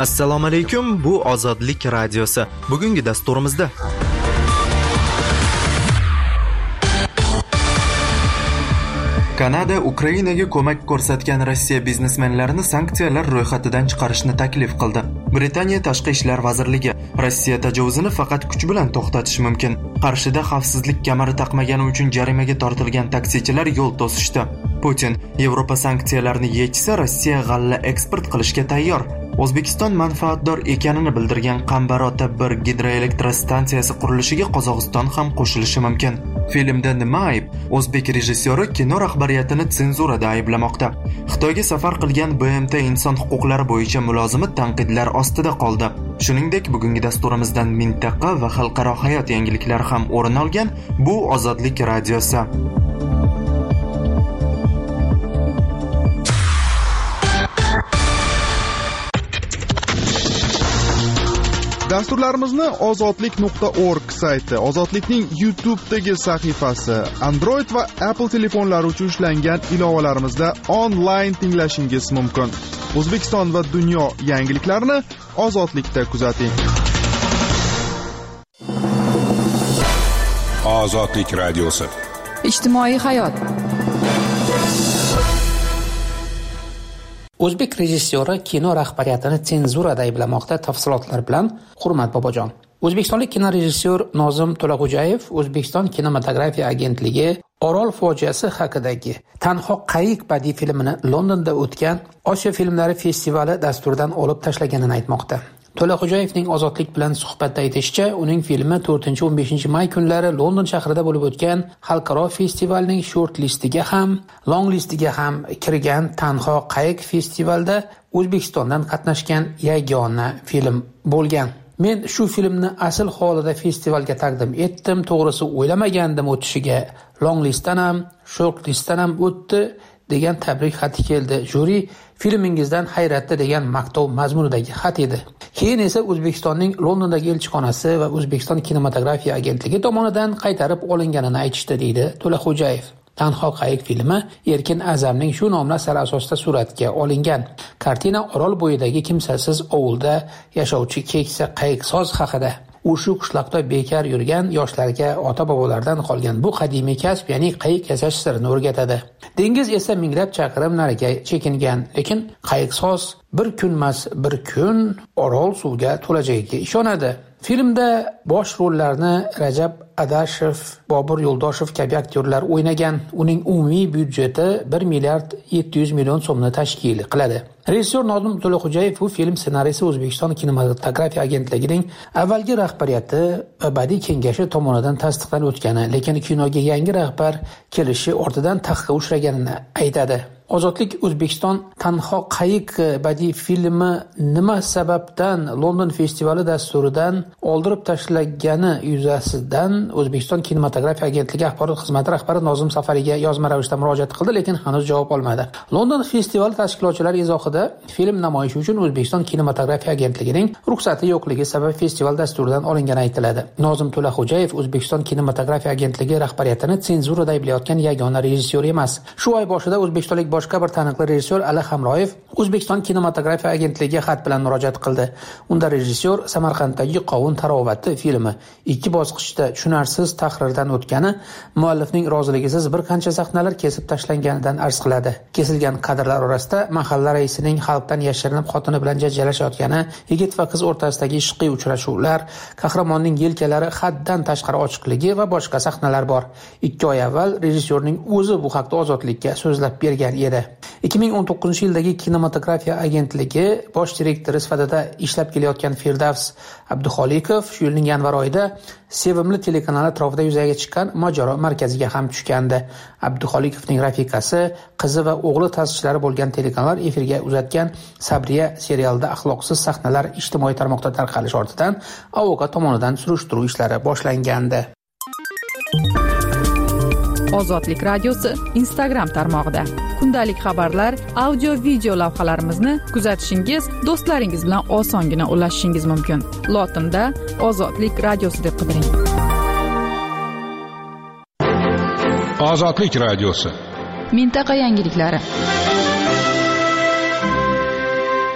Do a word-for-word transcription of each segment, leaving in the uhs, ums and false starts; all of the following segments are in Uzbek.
Assalomu alaykum, bu Ozodlik radiosi. Bugungi dasturimizda Kanada Ukrainaga ko'mak ko'rsatgan Rossiya biznesmenlarini sanksiyalar ro'yxatidan chiqarishni taklif qildi. Britaniya Tashqi ishlar vazirligi Rossiya tajovuzini faqat kuch bilan to'xtatish mumkin. Qarshida xavfsizlik kamari taqmagani uchun jarimaga tortilgan taksichilar yo'l to'sishdi. Putin Yevropa sanksiyalarni yechsa, Rossiya g'alla eksport qilishga tayyor. O'zbekiston manfaatdor ekanini bildirgan Qambarota bir gidroelektrostansiyasi qurilishiga Qozog'iston ham qo'shilishi mumkin. Filmda nima ayb? O'zbek rejissyori kino rahbariyatini senzurada ayblamoqda. Xitoyga safar qilgan B M T inson huquqlari bo'yicha mulozimi tanqidlar ostida qoldi. Shuningdek, bugungi dasturimizdan mintaqa va xalqaro hayot yangiliklari ham o'rin olgan. Bu Ozodlik radiosi. Dasturlarimizni ozodlik nuqta org sayti, Ozodlikning YouTube'dagi sahifasi, Android va Apple telefonlari uchun ishlangan ilovalarimizda onlayn tinglashingiz mumkin. O'zbekiston va dunyo yangiliklarini Ozodlikda kuzating. Ozodlik radiosi. Ijtimoiy hayot. O'zbek rejissyori kino rahbariyatini senzurada ayblamoqda. Tafsilotlar bilan Hurmat Bobojon. O'zbekistonlik kino rejissyor Nozim To'laqo'jayev O'zbekiston kinematografiya agentligi Orol fojiasi haqidagi Tanho qayiq badiiy filmini Londonda o'tgan Osiyo filmlari festivali dasturidan olib tashlaganini aytmoqda. To'laqo'jayevning Ozodlik bilan suhbatda aytishicha, uning filmi to'rtinchi o'n beshinchi may kunlari London shahrida bo'lib o'tgan xalqaro festivalning short listiga ham, long listiga ham kirgan. Tanho qayiq festivalda O'zbekistondan qatnashgan yagona film bo'lgan. Men shu filmni asl holida festivalga taqdim etdim. To'g'risi o'ylamagandim o'tishiga. Long listdan ham, short listdan ham o'tdi degan tabrik xati keldi. Juri filmingizdan hayratda degan maktub mazmunidagi xat edi. Keyin esa O'zbekistonning Londondagi elchixonasi va O'zbekiston kinematografiya agentligi tomonidan qaytarib olinganini aytishdi, deydi To'laqo'jayev. Tanho qayiq filmi Erkin Azamning shu nomli asari asosida suratga olingan. Kartina Orol bo'yidagi kimsasiz ovulda yashovchi keksa qayiqsoz haqida. U shu qishloqda bekor yurgan yoshlarga ota-bobolardan qolgan bu qadimiy kasb, ya'ni qayiq yasash sirini o'rgatadi. Dengiz esa minglab chaqirim nariga chekingan, lekin qayiqsoz bir kunmas bir kun Orol suvga to'lajagiga ishonadi. Filmda bosh rollarni Rajab Adashev, Bobur Yo'ldoshev kabi aktyorlar o'ynagan. Uning umumiy byudjeti bir milliard yetti yuz million so'mni tashkil qiladi. Rejissyor Nozim To'laqo'jayev bu film ssenariysi O'zbekiston kinematografiya agentligining avvalgi rahbariyati va badiiy kengashi tomonidan tasdiqlanib o'tgani, lekin kinoga yangi rahbar kelishi ortidan taqiqqa uchraganini aytadi. Ozodlik O'zbekiston Tanho qayiq badiiy filmi nima sababdan London festivali dasturidan oldirib tashlagani yuzasidan O'zbekiston kinematografiya agentligi axborot xizmati rahbari Nozim Safariga yozma ravishda murojaat qildi, lekin hanuz javob olmadi. London festivali tashkilotchilari izohida film namoyishi uchun O'zbekiston kinematografiya agentligining ruxsati yo'qligi sabab festival dasturidan olingani aytiladi. Nozim To'laqo'jayev O'zbekiston kinematografiya agentligi rahbariyatini senzurada ayblayotgan yagona rejissyor emas. Shu oy boshida o'zbekistonlik boshqa bir taniqli rejissyor Ali Hamroyev O'zbekiston kinematografiya agentligiga xat bilan murojaat qildi. Unda rejissyor Samarqanddagi Qovun tarovati filmi ikki bosqichda tushunarsiz tahrirdan o'tgani, muallifning roziligisiz bir qancha sahnalar kesib tashlanganidan arz qiladi. Kesilgan kadrlar orasida mahalla raisining xalqdan yashirinib xotini bilan janjallashayotgani, yigit va qiz o'rtasidagi ishqiy uchrashuvlar, qahramonning yelkalari haddan tashqari ochiqligi va boshqa sahnalar bor. ikki oy avval rejissyorning o'zi bu haqda Ozodlikka so'zlab bergan edi. ikki ming o'n to'qqizinchi yildagi kinematografiya agentligi bosh direktori sifatida ishlab kelayotgan Firdavs Abduxolikov shu yilning yanvar oyida Sevimli telekanali atrofida yuzaga chiqqan mojaro markaziga ham tushgandi. Abduxolikovning rafiqasi, qizi va o'g'li ta'sischilari bo'lgan telekanallar efirga uzatgan Sabriya serialida axloqsiz sahnalar ijtimoiy tarmoqda tarqalish ortidan avokat tomonidan surishtiruv ishlari boshlangandi. Ozodlik radiosi Instagram tarmog'ida kundalik xabarlar, audio video lavhalarimizni kuzatishingiz, do'stlaringiz bilan osongina ulashishingiz mumkin. Lotinda Ozodlik radiosi deb qidiring. Ozodlik radiosi. Mintaqa yangiliklari.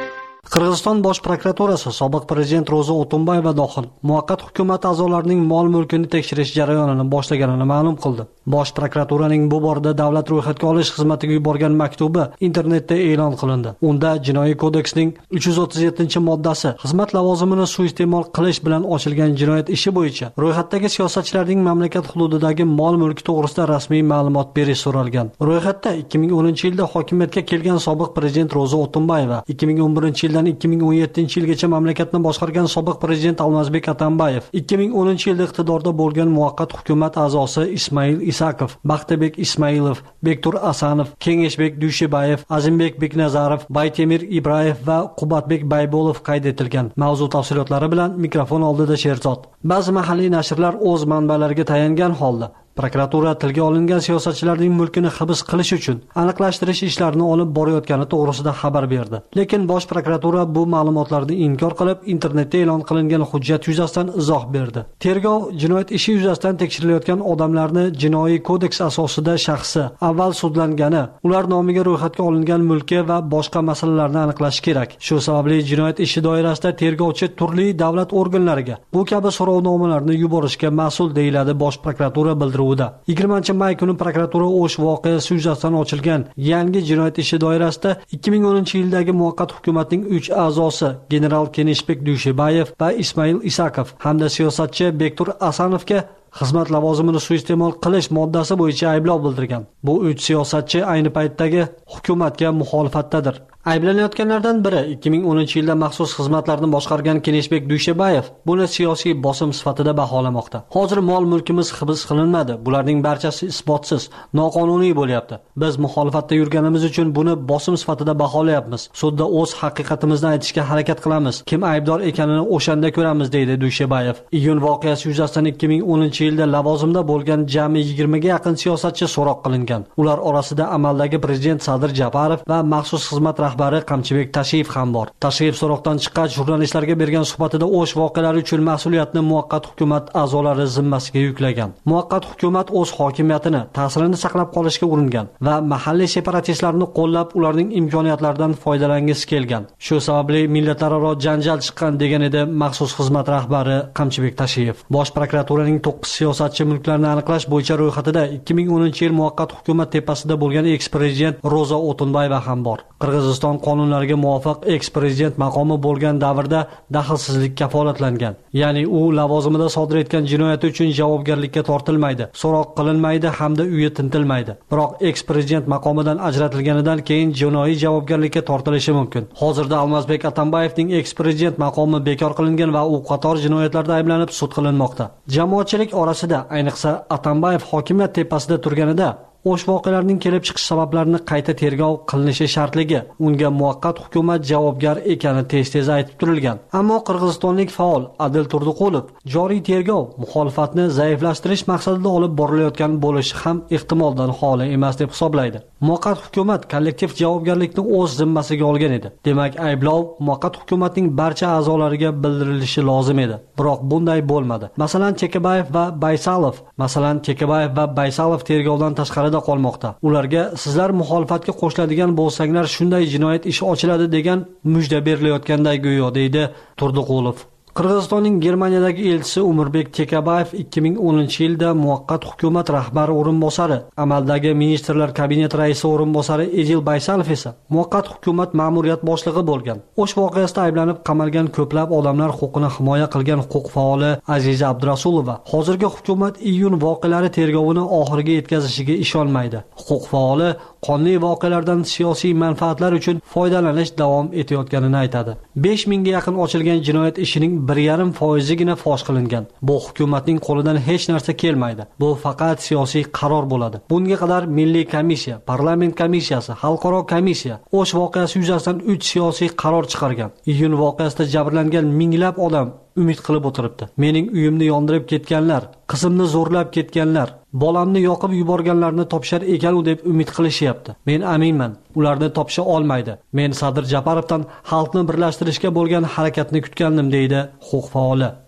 Qirg'iziston bosh prokuraturasi sobiq prezident Ro'za O'tunbayeva dohil muvaqqat hukumat a'zolarining mol-mulkini tekshirish jarayonini boshlaganini ma'lum qildi. Bosh prokuraturaning bu borada davlat ro'yxatga olish xizmatiga yuborgan maktubi internetda e'lon qilindi. Unda Jinoiy kodeksning uch yuz o'ttiz yettinchi moddasi xizmat lavozimini suiiste'mol qilish bilan ochilgan jinoyat ishi bo'yicha ro'yxatdagi siyosatchilarning mamlakat hududidagi mol-mulki to'g'risida rasmiy ma'lumot berish so'ralgan. Ro'yxatda ikki ming o'ninchi yilda hokimiyatga kelgan sobiq prezident Ro'za O'tunbayeva, ikki ming o'n birinchi yildan ikki ming o'n yettinchi yilgacha mamlakatni boshqargan sobiq prezident Almazbek Atambayev, ikki ming o'ninchi yilda iqtidorda bo'lgan muvaqqat hukumat a'zosi Ismail Isakov, Baxtabek Ismailov, Bektur Asanov, Kengeshbek Dushibayev, Azimbek Beknazarov, Baytemir Ibrayev va Qubatbek Baybolov qayd etilgan. Mavzu tafsilotlari bilan mikrofon oldida Sherzod. Ba'zi mahalliy nashrlar o'z manbalariga tayangan holda prokuratura tilga olingan siyosatchilarning mulkini hibs qilish uchun aniqlashtirish ishlarini olib borayotgani to'g'risida xabar berdi. Lekin bosh prokuratura bu ma'lumotlarni inkor qilib, internetda e'lon qilingan hujjat yuzasidan izoh berdi. Tergov jinoyat ishi yuzasidan tekshirilayotgan odamlarni Jinoiy kodeks asosida shaxsi avval sudlangani, ular nomiga ro'yxatga olingan mulki va boshqa masalalarni aniqlash kerak. Shu sababli jinoyat ishi doirasida tergovchi turli davlat organlariga bu kabi so'rovnomalarni yuborishga mas'ul deyiladi bosh prokuratura bildirdi. yigirmanchi may kuni prokuratura O'sh voqeasi yuzasidan ochilgan yangi jinoyat ishi doirasida ikki ming o'ninchi yildagi muvaqqat hukumatning uch a'zosi general Keneshbek Dushibayev va Ismail Isakov hamda siyosatchi Bektur Asanovga xizmat lavozimini suiiste'mol qilish moddasi bo'yicha ayblov bildirgan. Bu uch siyosatchi ayni paytdagi hukumatga muxolifatdadir. Ayblanayotganlardan biri ikki ming o'ninchi yilda maxsus xizmatlarni boshqargan Keneshbek Dushibayev buni siyosiy bosim sifatida baholamoqda. Hozir mol-mulkimiz hibs qilinmadi. Bularning barchasi isbotsiz, noqonuniy bo'lyapti. Biz muxolifatda yurganimiz uchun buni bosim sifatida baholayapmiz. Sudda o'z haqiqatimizni aytishga harakat qilamiz. Kim aybdor ekanini o'shanda ko'ramiz, deydi Dushibayev. Iyun voqeasi yuzasidan ikki ming o'ninchi yilda lavozimda bo'lgan jami yigirmaga yaqin siyosatchi so'roq qilingan. Ular orasida amaldagi prezident Sadir Japarov va maxsus xizmat rahbari Qamchibek Tashiyev ham bor. Tashiyev so'roqdan chiqqach jurnalistlarga bergan suhbatida O'sh voqealari uchun mas'uliyatni muvaqqat hukumat a'zolari zimmasiga yuklagan. Muvaqqat hukumat o'z hokimiyatini, ta'sirini saqlab qolishga uringan va mahalliy separatistlarni qo'llab, ularning imkoniyatlaridan foydalangisi kelgan. Shu sababli millatlararo janjal chiqqan, degan edi maxsus xizmat rahbari Qamchibek Tashiyev. Bosh prokuraturaning to'qqiz siyosatchi mulklarni aniqlash bo'yicha ro'yxatida ikki ming o'ninchi yil muvaqqat hukumat tepasida bo'lgan eks-prezident Ro'za O'tunbayeva ham bor. Qirg'iziston qonunlariga muvofiq eks-prezident maqomi bo'lgan davrda daxlsizlik kafolatlangan. Ya'ni u lavozimida sodir etgan jinoyati uchun javobgarlikka tortilmaydi, so'roq qilinmaydi hamda uyi tintilmaydi. Biroq eks-prezident maqomidan ajratilganidan keyin jinoiy javobgarlikka tortilishi mumkin. Hozirda Almazbek Atambayevning eks-prezident maqomi bekor qilingan va u qator jinoyatlarda ayblanib sud qilinmoqda. Jamoatchilik orasida, ayniqsa Atambayev hokimiyat tepasida turganida O'sh voqealarining kelib chiqish sabablarini qayta tergov qilinishi shartligi, unga muvaqqat hukumat javobgar ekani tez-tez aytib turilgan. Ammo qirg'izistonlik faol Adil Turdiqulov joriy tergov muxolifatni zaiflashtirish maqsadida olib borilayotgan bo'lishi ham ehtimoldan xoli emas deb hisoblaydi. Muvaqqat hukumat kollektiv javobgarlikni o'z zimmasiga olgan edi. Demak, ayblov muvaqqat hukumatning barcha a'zolariga bildirilishi lozim edi. Biroq bunday bo'lmadi. Masalan, Chekabayev va Baysalov, masalan, Chekabayev va Baysalov tergovdan tashqarida qolmoqda. Ularga sizlar muxolifatga qo'shiladigan bo'lsanglar shunday jinoyat ishi ochiladi degan mujda berilayotganday go'yo, deydi Turdiqulov. Qirg'izistonning Germaniyadagi elchisi Umurbek Tekabayev ikki ming o'ninchi yilda muvaqqat hukumat rahbari o'rinbosari, amaldagi ministrlar kabineti raisi o'rinbosari Edil Baysalov esa muvaqqat hukumat ma'muriyat boshlig'i bo'lgan. O'sh voqeasida ayblanib qamalgan ko'plab odamlar huquqini himoya qilgan huquq faoli Aziza Abdurasulova hozirgi hukumat iyun voqealari tergovini oxiriga yetkazishiga ishonmaydi. Huquq faoli qonli voqealardan siyosiy manfaatlar uchun foydalanish davom etayotganini aytadi. besh mingga yaqin ochilgan jinoyat ishining bir yarim foizigina fosh qilingan. Bu hukumatning qo'lidan hech narsa kelmaydi. Bu faqat siyosiy qaror bo'ladi. Bunga qadar Milliy komissiya, parlament komissiyasi, xalqaro komissiya O'sh voqeasi yuzasidan uch siyosiy qaror chiqargan. Iyun voqeasida jabrlangan minglab odam umid qilib o'tiribdi. Mening uyimni yondirib ketganlar, qizimni zo'rlab ketganlar, bolamni yoqib yuborganlarni topishar ekan-u deb umid qilishyapti. Men aminman, ularni topisha olmaydi. Men Sadir Japarovdan xalqni birlashtirishga bo'lgan harakatni kutgandim, deydi huquq faoli.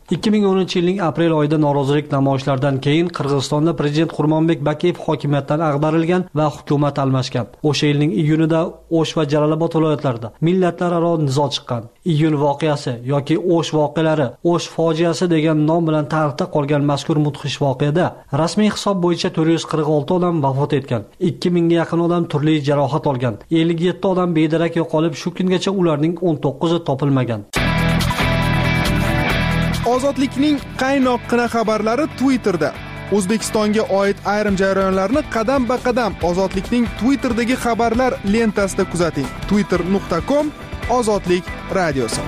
ikki ming o'ninchi yilning aprel oyida norozilik namoyishlaridan keyin Qirg'izistonda prezident Qurmonbek Bakiyev hokimiyatdan ag'darilgan va hukumat almashgan. O'sha yilning iyunida O'sh va Jalolobod viloyatlarida millatlararo nizo chiqqan. Iyun voqeasi yoki O'sh voqealari, O'sh fojiasi degan nom bilan tarixda qolgan mazkur mudhish voqeada rasmiy hisob bo'yicha to'rt yuz qirq olti odam vafot etgan, ikki mingga yaqin odam turli jarohat olgan, ellik yetti odam bedarak yo'qolib, shu kungacha ularning o'n to'qqizi topilmagan. Ozodlikning qaynoqqina xabarlari Twitterda. O'zbekistonga oid ayrim jarayonlarni qadam-ba-qadam Ozodlikning Twitterdagi xabarlar lentasida kuzating. twitter nuqta com Ozodlik radiosi.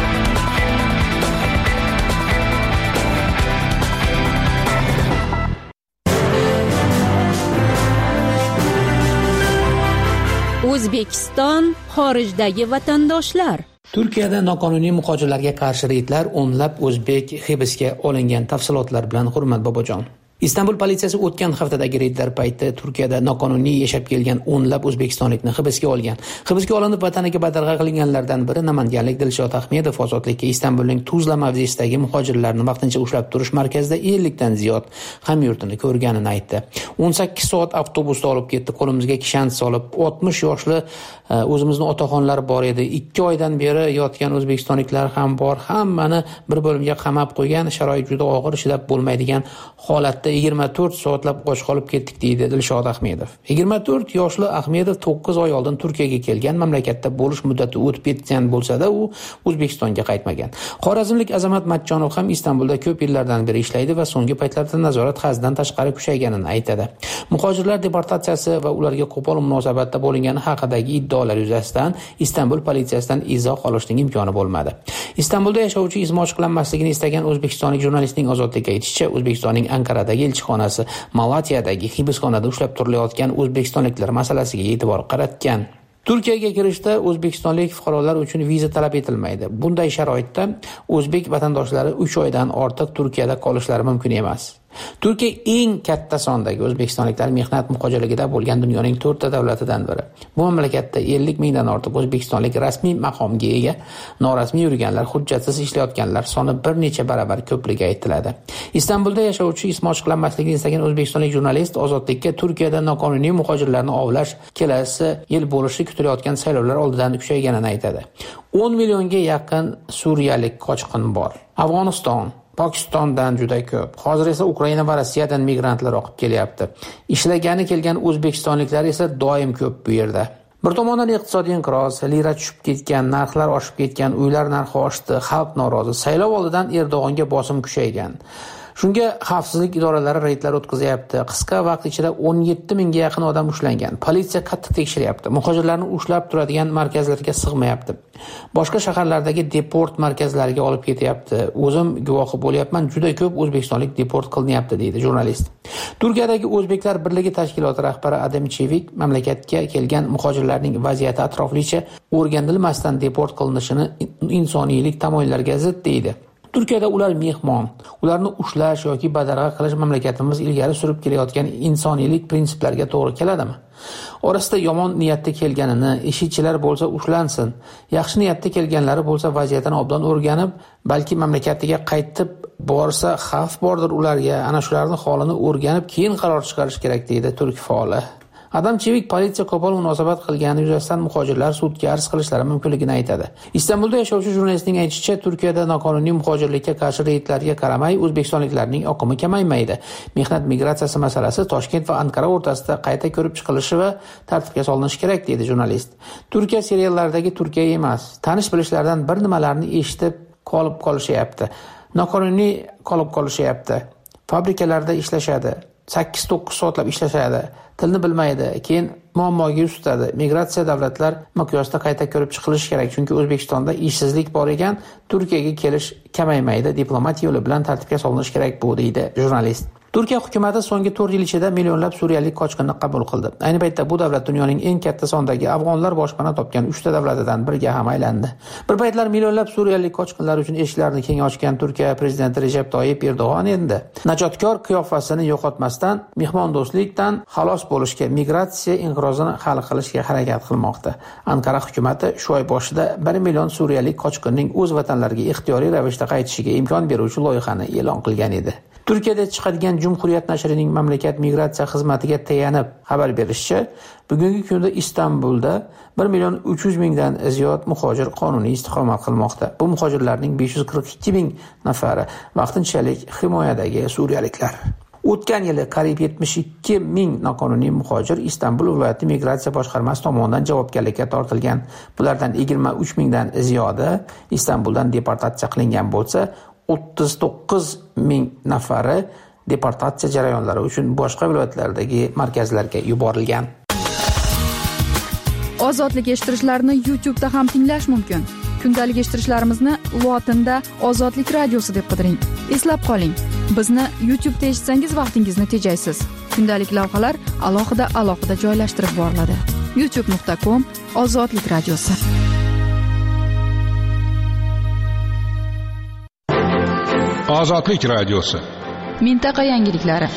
O'zbekiston xorijdagi vatandoshlar. Turkiyada noqonuniy muhojirlarga qarshi reydlar, o'nlab o'zbek hibsga olingan. Tafsilotlar bilan Hurmat Bobojon. Istanbul politsiyasi o'tgan haftadagi reydlar payti Turkiyada noqonuniy yashab kelgan o'nlab o'zbekistonlikni hibsga olgan. Hibsga olinib vataniga badarg'a qilinganlardan biri namanganlik Dilshod Ahmedov ozodlikka Istanbulning Tuzla mavzesidagi muhojirlarni vaqtincha ushlab turish markazida ellikdan ziyod hamyurtini ko'rganini aytdi. o'n sakkiz soat avtobusda olib ketdi, qo'limizga kishant solib, oltmish yoshli o'zimizni otaxonlar bor edi. ikki oydan beri yotgan o'zbekistonliklar ham bor. Hammani bir bo'limga qamab qo'ygan, sharoit juda og'ir, chidab bo'lmaydigan holatda yigirma to'rt soatlab och qolib ketdik, deydi Dilshod Ahmedov. yigirma to'rt yoshli Ahmedov to'qqiz oy oldin Turkiyaga kelgan, mamlakatda bo'lish muddati o'tib ketgan bo'lsa-da, u O'zbekistonga qaytmagan. Xorazmlik Azamat Matchonov ham Istanbulda ko'p yillardan beri ishlaydi va so'nggi paytlarda nazorat haddan tashqari kuchayganini aytadi. Muhojirlar deportatsiyasi va ularga qo'pol munosabatda bo'lingani haqidagi iddaolar yuzasidan Istanbul politsiyasidan izoh olishning imkoni bo'lmadi. Istanbulda yashovchi izmi ochiqlanmasligini istagan o'zbekistonlik jurnalistning ozodlikka aytishicha, O'zbekistonning Ankaradagi elchixonasi Malatiyadagi hibsxonada ushlab turilayotgan o'zbekistonliklar masalasiga e'tibor qaratgan. Turkiyaga kirishda o'zbekistonlik fuqarolar uchun viza talab etilmaydi. Bunday sharoitda o'zbek vatandoshlari uch oydan ortiq Turkiyada qolishlari mumkin emas. Turkiya eng katta sondagi o'zbekistonliklar mehnat muhojirligida bo'lgan dunyoning to'rtta davlatidan biri. Bu mamlakatda ellik mingdan ortiq o'zbekistonlik rasmiy maqomga ega, norasmiy yurganlar, hujjatsiz ishlayotganlar soni bir necha baravar ko'pligi aytiladi. Istanbulda yashovchi ismi ochiqlanmasligini istagan o'zbekistonlik jurnalist ozodlikka Turkiyada noqonuniy muhojirlarni ovlash kelasi yil bo'lishi kutilayotgan saylovlar oldidan kuchayganini aytadi. o'n millionga yaqin suriyalik qochqin bor. Afg'oniston, Pokistondan juda ko'p. Hozir esa Ukraina va Rossiyadan migrantlar oqib kelyapti. Ishlagani kelgan o'zbekistonliklar esa doim ko'p bu yerda. Bir tomondan iqtisodiy inqiroz, lira tushib ketgan, narxlar oshib ketgan, uylar narxi oshdi, xalq norozi. Saylov oldidan Erdo'g'onga bosim kuchaygan. Shunga xavfsizlik idoralari reydlar o'tkazyapti. Qisqa vaqt ichida o'n yetti mingga yaqin odam ushlangan. Politsiya qattiq tekshiryapti. Muhojirlarni ushlab turadigan markazlarga sig'mayapti. Boshqa shaharlardagi deport markazlariga olib ketyapti. O'zim guvohi bo'lyapman, juda ko'p o'zbekistonlik deport qilinyapti, deydi jurnalist. Turkiyadagi O'zbeklar birligi tashkiloti rahbari Adam Chevik mamlakatga kelgan muhojirlarning vaziyati atroflicha o'rganilmasdan deport qilinishini insoniylik tamoyillarga zid deydi. Turkiyada ular mehmon, ularni ushlash yoki badarg'a qilish mamlakatimiz ilgari surib kelayotgan insoniylik prinsiplariga to'g'ri keladimi? Orasida yomon niyatda kelganini, ishchilar bo'lsa ushlansin, yaxshi niyatda kelganlari bo'lsa vaziyatini obdan o'rganib, balki mamlakatiga qaytib borsa xavf bordir ularga, ana shularning holini o'rganib keyin qaror chiqarish kerak, deydi turk faoli. Adam Chevik politsiya qo'pol munosabat qilgani yuzasidan muhojirlar sudga arz qilishlari mumkinligini aytadi. Istanbulda yashovchi jurnalistning aytishicha, Turkiyada noqonuniy muhojirlikka qarshi reydlarga qaramay o'zbekistonliklarning oqimi kamaymaydi. Mehnat migratsiyasi masalasi Toshkent va Ankara o'rtasida qayta ko'rib chiqilishi va tartibga solinishi kerak, deydi jurnalist. Turkiya seriallaridagi Turkiya emas, tanish bilishlardan bir nimalarni eshitib qolib qolishyapti. Noqonuniy qolib qolishyapti. Fabrikalarda ishlashadi. sakkiz to'qqiz soatlab ishlashadi. Tilni bilmaydi, keyin muammoga yuz tutadi. Migratsiya davlatlar miqyosida qayta ko'rib chiqilishi kerak, chunki O'zbekistonda ishsizlik bor ekan, Turkiyaga kelish kamaymaydi. Diplomatiya yo'li bilan tartibga solinishi kerak bu, deydi jurnalist. Turkiya hukumati so'nggi to'rt yil ichida millionlab suriyalik qochqinni qabul qildi. Ayni paytda bu davlat dunyoning eng katta sondagi afg'onlar boshpana topgan uchta davlatidan biriga ham aylandi. Bir paytlar millionlab suriyalik qochqinlar uchun eshiklarini keng ochgan Turkiya prezidenti Recep Tayyip Erdo'g'on endi najotkor qiyofasini yo'qotmasdan mehmondo'stlikdan xalos bo'lishga, migratsiya inqirozini hal qilishga harakat qilmoqda. Anqara hukumati shu oy boshida bir million suriyalik qochqinning o'z vatanlariga ixtiyoriy ravishda qaytishiga imkon beruvchi loyihani e'lon qilgan edi. Turkiyada chiqadigan Cumhuriyet nashrining mamlakat migratsiya xizmatiga tayanib xabar berishicha, bugungi kunda Istanbulda bir million uch yuz mingdan ziyod muhojir qonuniy istiqomat qilmoqda. Bu muhojirlarning besh yuz qirq ikki ming nafari vaqtinchalik himoyadagi suriyaliklar. O'tgan yili qariyb yetmish ikki ming noqonuniy muhojir Istanbul viloyati migratsiya boshqarmasi tomonidan javobgarlikka tortilgan. Bulardan yigirma uch mingdan ziyodi Istanbuldan deportatsiya qilingan bo'lsa, o'ttiz to'qqiz ming nafari deportatsiya jarayonlari uchun boshqa viloyatlardagi markazlarga yuborilgan. Ozodlik eshittirishlarni YouTube da ham tinglash mumkin. Kundalik eshittirishlarimizni lotinda Ozodlik radiosi deb qidiring. Eslab qoling, bizni YouTube da eshitsangiz vaqtingizni tejaysiz. Kundalik lavhalar alohida alohida joylashtirib boriladi. youtube nuqta com Ozodlik radiosi. Ozodlik radiosi. Mintaqa yangiliklari.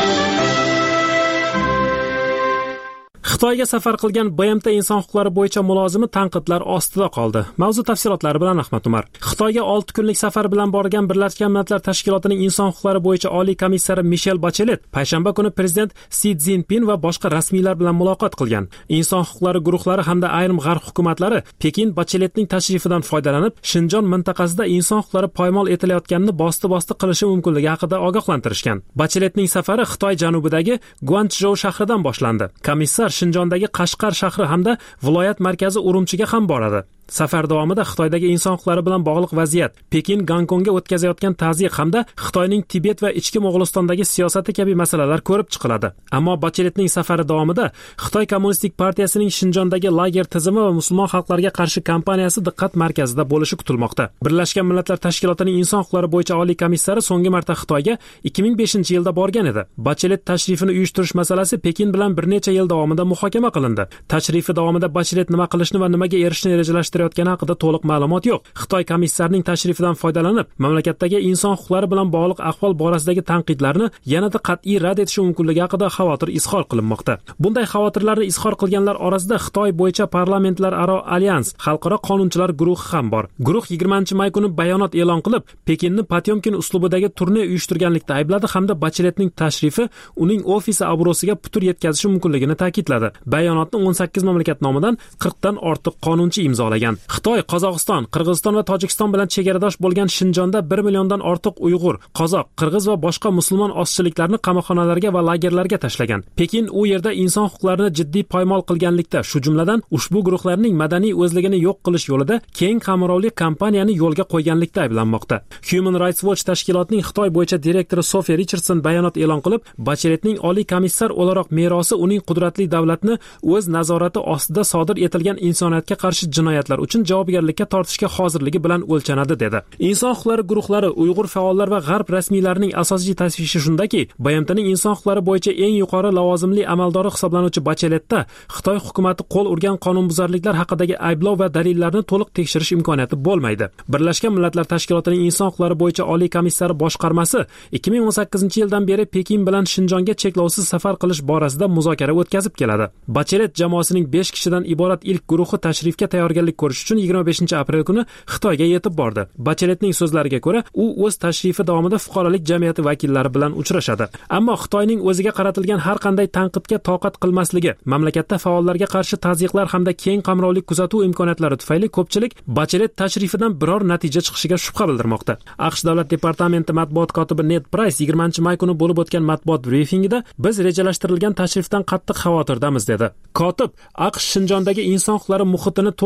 Xitoyga safar qilgan B M T inson huquqlari bo'yicha mulozimi tanqidlar ostida qoldi. Mavzu tafsilotlari bilan Ahmad Umar. Xitoyga olti kunlik safar bilan borgan Birlashgan Millatlar Tashkilotining inson huquqlari bo'yicha oliy komissari Michel Bachelet payshanba kuni prezident Si Szinpin va boshqa rasmiylar bilan muloqot qilgan. Inson huquqlari guruhlari hamda ayrim g'arb hukumatlari Pekin Bacheletning tashrifidan foydalanib, Shinjon mintaqasida inson huquqlari poymol etilayotganini bosti-bosti qilishi mumkinligi haqida ogohlantirishgan. Bacheletning safari Xitoy janubidagi Guanchjou shahridan boshlandi. Komissar Shinjondagi Qashqar shahri hamda viloyat markazi Urumchiga ham boradi. Safar davomida Xitoydagi inson huquqlari bilan bog'liq vaziyat, Pekin Gonkongga o'tkazayotgan tazyiq hamda Xitoyning Tibet va ichki Mo'g'ulistondagi siyosati kabi masalalar ko'rib chiqiladi. Ammo Bacheletning safari davomida Xitoy Kommunistik partiyasining Shinjondagi lager tizimi va musulmon xalqlarga qarshi kampaniyasi diqqat markazida bo'lishi kutilmoqda. Birlashgan Millatlar Tashkilotining inson huquqlari bo'yicha oliy komissari so'nggi marta Xitoyga ikki ming beshinchi yilda borgan edi. Bachelet tashrifini uyushtirish masalasi Pekin bilan bir necha yil davomida muhokama qilindi. Tashrifi davomida Bachelet nima qilishni va nimaga erishishni rejalashtirayotgani haqida to'liq ma'lumot yo'q. Xitoy komissarining tashrifidan foydalanib, mamlakatdagi inson huquqlari bilan bog'liq ahvol borasidagi tanqidlarni yanada qat'iy rad etishi mumkinligi haqida xavotir izhor qilinmoqda. Bunday xavotirlarni izhor qilganlar orasida Xitoy bo'yicha parlamentlararo alyans, xalqaro qonunchilar guruhi ham bor. Guruh yigirmanchi may kuni bayonot e'lon qilib, Pekinni Potyomkin uslubidagi turne uyushtirganlikda aybladi hamda Bacheletning tashrifi uning ofisi obro'siga putur yetkazishi mumkinligini ta'kidladi. Bayonotni o'n sakkiz mamlakat nomidan qirqdan ortiq qonunchi imzolagan. Xitoy, Qozog'iston, Qirg'iziston va Tojikiston bilan chegaradosh bo'lgan Shinjonda bir milliondan ortiq Uyg'ur, Qozoq, Qirg'iz va boshqa musulmon ozchiliklarni qamoqxonalarga va lagerlarga tashlagan. Pekin u yerda inson huquqlarini jiddiy poymol qilganlikda, shu jumladan ushbu guruhlarning madaniy o'zligini yo'q qilish yo'lida keng qamrovli kampaniyani yo'lga qo'yganlikda ayblanmoqda. Human Rights Watch tashkilotining Xitoy bo'yicha direktori Sophie Richardson bayonot e'lon qilib, Bacheletning oliy komissar o'laroq merosi uning qudratli davlatni o'z nazorati ostida sodir etilgan insoniyatga qarshi jinoyatlar uchun javobgarlikka tortishga hozirligi bilan o'lchanadi dedi. Inson huquqlari guruhlari, Uyg'ur faollar va g'arb rasmiylarining asosiy tashvishi shundaki, B M Tning inson huquqlari bo'yicha eng yuqori lavozimli amaldori hisoblanuvchi Bacheletda Xitoy hukumatı qo'l urgan qonunbuzarliklar haqidagi ayblov va dalillarni to'liq tekshirish imkoniyati bo'lmaydi. Birlashgan Millatlar Tashkilotining inson huquqlari bo'yicha oliy komissari boshqarmasi ikki ming o'n sakkizinchi yildan beri Pekin bilan Shinjonga cheklovsiz safar qilish borasida muzokara o'tkazib keladi. Bachelet jamoasining besh kishidan iborat ilk guruhi tashrifga tayyorgarlik ko'rish uchun yigirma beshinchi aprel kuni Xitoyga yetib bordi. Bacheletning so'zlariga ko'ra, u o'z tashrifi davomida fuqarolik jamiyati vakillari bilan uchrashadi. Ammo Xitoyning o'ziga qaratilgan har qanday tanqidga toqat qilmasligi, mamlakatda faollarga qarshi tazyiqlar hamda keng qamrovli kuzatuv imkoniyatlari tufayli ko'pchilik Bachelet tashrifidan biror natija chiqishiga shubha bildirmoqda. AQSh davlat departamenti matbuot kotibi Ned Price yigirmanchi may kuni bo'lib o'tgan matbuot brifingida biz rejalashtirilgan tashrifdan qattiq xavotirdamiz dedi. Kotib AQSh Shinjondagi inson huquqlari muhitini to'liq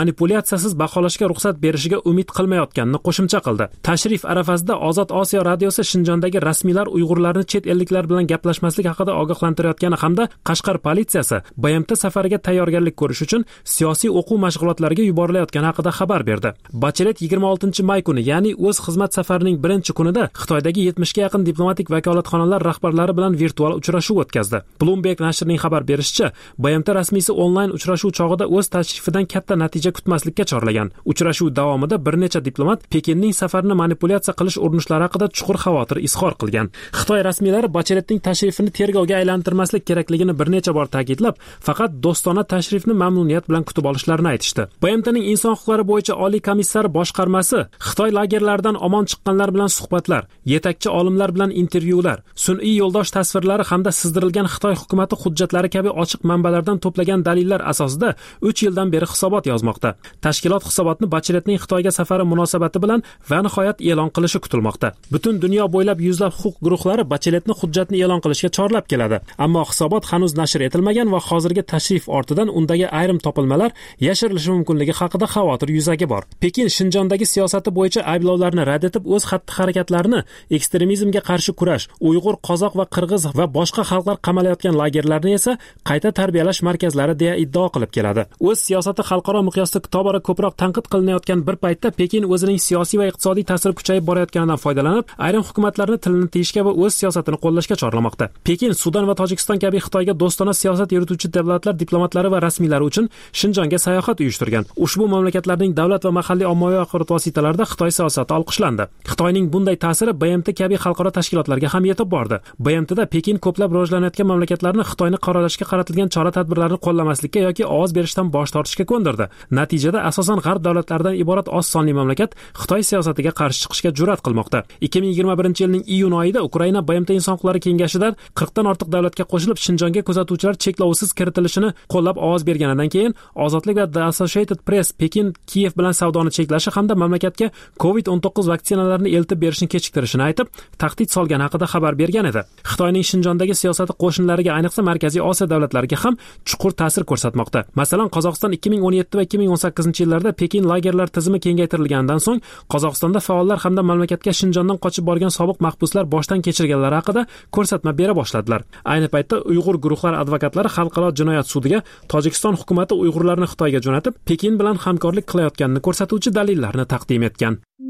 manipulyatsiyasiz baholashga ruxsat berishiga umid qilmayotganini qo'shimcha qildi. Tashrif arafasida Ozod Osiyo radiosi Shinjondagi rasmiylar Uyg'urlarni chet elliklar bilan gaplashmaslik haqida ogohlantirayotgani hamda Qashqar politsiyasi B M T safariga tayyorgarlik ko'rish uchun siyosiy o'quv mashg'ulotlariga yuborilayotgani haqida xabar berdi. Bachelet yigirma oltinchi may kuni, ya'ni o'z xizmat safarining birinchi kunida Xitoydagi yetmishga yaqin diplomatik vakolatxonalar rahbarlari bilan virtual uchrashuv o'tkazdi. Bloomberg nashrining xabar berishicha, B M T rasmiysi onlayn uchrashuv chog'ida o'z tashrifidan katta natija kutmaslikka chorlagan. Uchrashuv davomida bir necha diplomat Pekinning safarini manipulyatsiya qilish urinishlari haqida chuqur xavotir izhor qilgan. Xitoy rasmiylari Bacheletning tashrifini tergovga aylantirmaslik kerakligini bir necha bor ta'kidlab, faqat do'stona tashrifni mamnuniyat bilan kutib olishlarini aytishdi. B M Tning inson huquqlari bo'yicha oliy komissari boshqarmasi Xitoy lagerlaridan omon chiqqanlar bilan suhbatlar, yetakchi olimlar bilan intervyular, sun'iy yo'ldosh tasvirlari hamda sizdirilgan Xitoy hukumati hujjatlari kabi ochiq manbalardan to'plagan dalillar asosida uch yildan beri hisobot yozmoqda. Tashkilot hisobotni Bacheletning Xitoyga safari munosabati bilan va nihoyat e'lon qilishi kutilmoqda. Butun dunyo bo'ylab yuzlab huquq guruhlari Bacheletni hujjatni e'lon qilishga chorlab keladi. Ammo hisobot hanuz nashr etilmagan va hozirgi tashrif ortidan undagi ayrim topilmalar yashirilishi mumkinligi haqida xavotir yuzaga bor. Pekin Shinjondagi siyosati bo'yicha ayblovlarni rad etib, o'z xatti-harakatlarini ekstremizmga qarshi kurash, Uyg'ur, Qozoq va Qirg'iz va boshqa xalqlar qamalayotgan lagerlarni esa qayta tarbiyalash markazlari deya iddao qilib keladi. O'z siyosati xalqaro miqyosda tobora ko'proq tanqid qilinayotgan bir paytda Pekin o'zining siyosiy va iqtisodiy ta'siri kuchayib borayotganidan foydalanib, ayrim hukumatlarni tilini tiyishga va o'z siyosatini qo'llashga chorlamoqda. Pekin Sudan va Tojikiston kabi Xitoyga do'stona siyosat yurituvchi davlatlar diplomatlari va rasmiylari uchun Shinjonga sayohat uyushtirgan. Ushbu mamlakatlarning davlat va mahalliy ommaviy axborot vositalarida Xitoy siyosati olqishlandi. Xitoyning bunday ta'siri B M T kabi xalqaro tashkilotlarga ham yetib bordi. B M Tda Pekin ko'plab rivojlanayotgan mamlakatlarni Xitoyni qoralashga qaratilgan chora-tadbirlarni qo'llamaslikka yoki ovoz berishdan bosh tortishga ko'ndirdi. Natijada asosan g'arb davlatlaridan iborat oz sonli mamlakat Xitoy siyosatiga qarshi chiqishga jur'at qilmoqda. ikki ming yigirma birinchi yilning iyun oyida Ukraina B M T inson huquqlari kengashidan qirqdan ortiq davlatga qo'shilib Shinjonga kuzatuvchilar cheklovsiz kiritilishini qo'llab ovoz berganidan keyin Ozodlik va The Associated Press Pekin Kiyev bilan savdoni cheklashi hamda mamlakatga COVID o'n to'qqiz vaksinalarini eltib berishni kechiktirishini aytib, tahdid solgani haqida xabar bergan edi. Xitoyning Shinjondagi siyosati qo'shnilariga, ayniqsa Markaziy Osiyo davlatlariga ham chuqur ta'sir ko'rsatmoqda. Masalan, Qozog'iston ikki ming o'n yetti va ikki ming o'n sakkizinchi yillarda Pekin lagerlar tizimi kengaytirilganidan so'ng Qozog'istonda faollar hamda mamlakatga Shinjondan qochib borgan sobiq mahbuslar boshdan kechirganlari haqida ko'rsatma bera boshladilar. Ayni paytda Uyg'ur guruhlari advokatlari xalqaro jinoyat sudiga Tojikiston hukumati Uyg'urlarni Xitoyga jo'natib, Pekin bilan hamkorlik qilayotganini ko'rsatuvchi dalillarni taqdim etgan.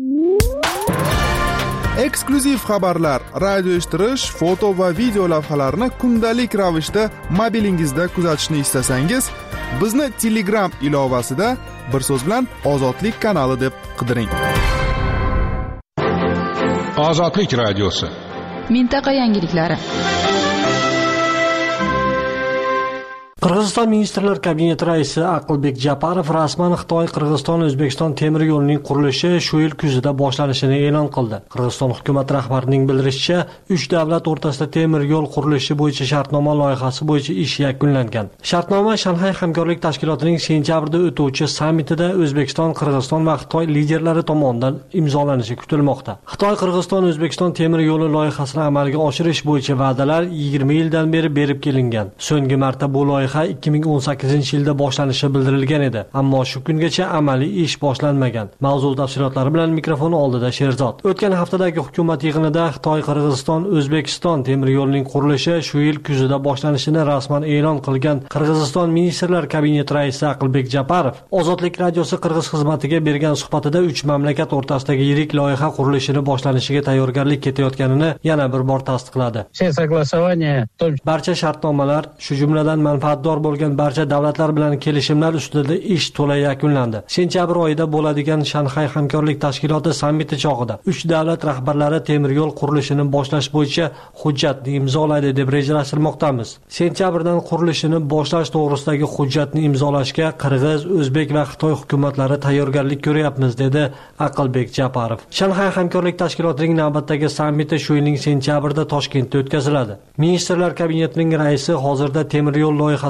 Eksklyuziv xabarlar, radio eshittirish, foto va video lavhalarni kundalik ravishda mobilingizda kuzatishni istasangiz, bizni Telegram ilovasida bir so'z bilan Ozodlik kanali deb qidiring. Ozodlik radiosi. Mintaqa yangiliklari. Qirg'iziston Ministrlar Kabineti raisi Aqlbek Japarov rasman Xitoy Qirg'iziston O'zbekiston temir yo'lining qurilishi shu yil kuzida boshlanishini e'lon qildi. Qirg'iziston hukumat rahbarining bildirishicha, uch davlat o'rtasida temir yo'l qurilishi bo'yicha shartnoma loyihasi bo'yicha ish yakunlangan. Shartnoma Shanxay hamkorlik tashkilotining sentyabrda o'tuvchi sammitida O'zbekiston, Qirg'iziston va Xitoy liderlari tomonidan imzolanishi kutilmoqda. Xitoy Qirg'iziston O'zbekiston temir yo'li loyihasini amalga oshirish bo'yicha va'dalar yigirma yildan beri berib kelingan. So'nggi marta bu loyiha ikki ming o'n sakkizinchi yilda boshlanishi bildirilgan edi, ammo shu kungacha amaliy ish boshlanmagan. Mavzu tafsilotlari bilan mikrofon oldida Sherzod. O'tgan haftadagi hukumat yig'inida Xitoy Qirg'iziston O'zbekiston temir yo'lining qurilishi shu yil kuzida boshlanishini rasman e'lon qilgan Qirg'iziston Ministrlar Kabineti raisi Aqlbek Japarov Ozodlik radiosi Qirg'iz xizmatiga bergan suhbatida uch mamlakat o'rtasidagi yirik loyiha qurilishini boshlanishiga tayyorgarlik ketayotganini yana bir bor tasdiqladi. Barcha shartnomalar, shu jumladan manfaat bo'lgan barcha davlatlar bilan kelishimlar ustida ish to'la yakunlandi. Sentyabr oyida bo'ladigan Shanxay hamkorlik tashkiloti sammiti chog'ida uch davlat rahbarlari temir yo'l qurilishini boshlash bo'yicha hujjatni imzolaydi deb rejalashtirmoqdamiz. Sentyabrdan qurilishini boshlash to'g'risidagi hujjatni imzolashga Qirg'iz, O'zbek va Xitoy hukumatlari tayyorgarlik ko'ryapmiz, dedi Aqlbek Japarov. Shanxay hamkorlik tashkilotining navbatdagi sammiti shu yilning sentyabrida Toshkentda o'tkaziladi. Ministrlar kabinetining raisi hozirda temir yo'l loyihasi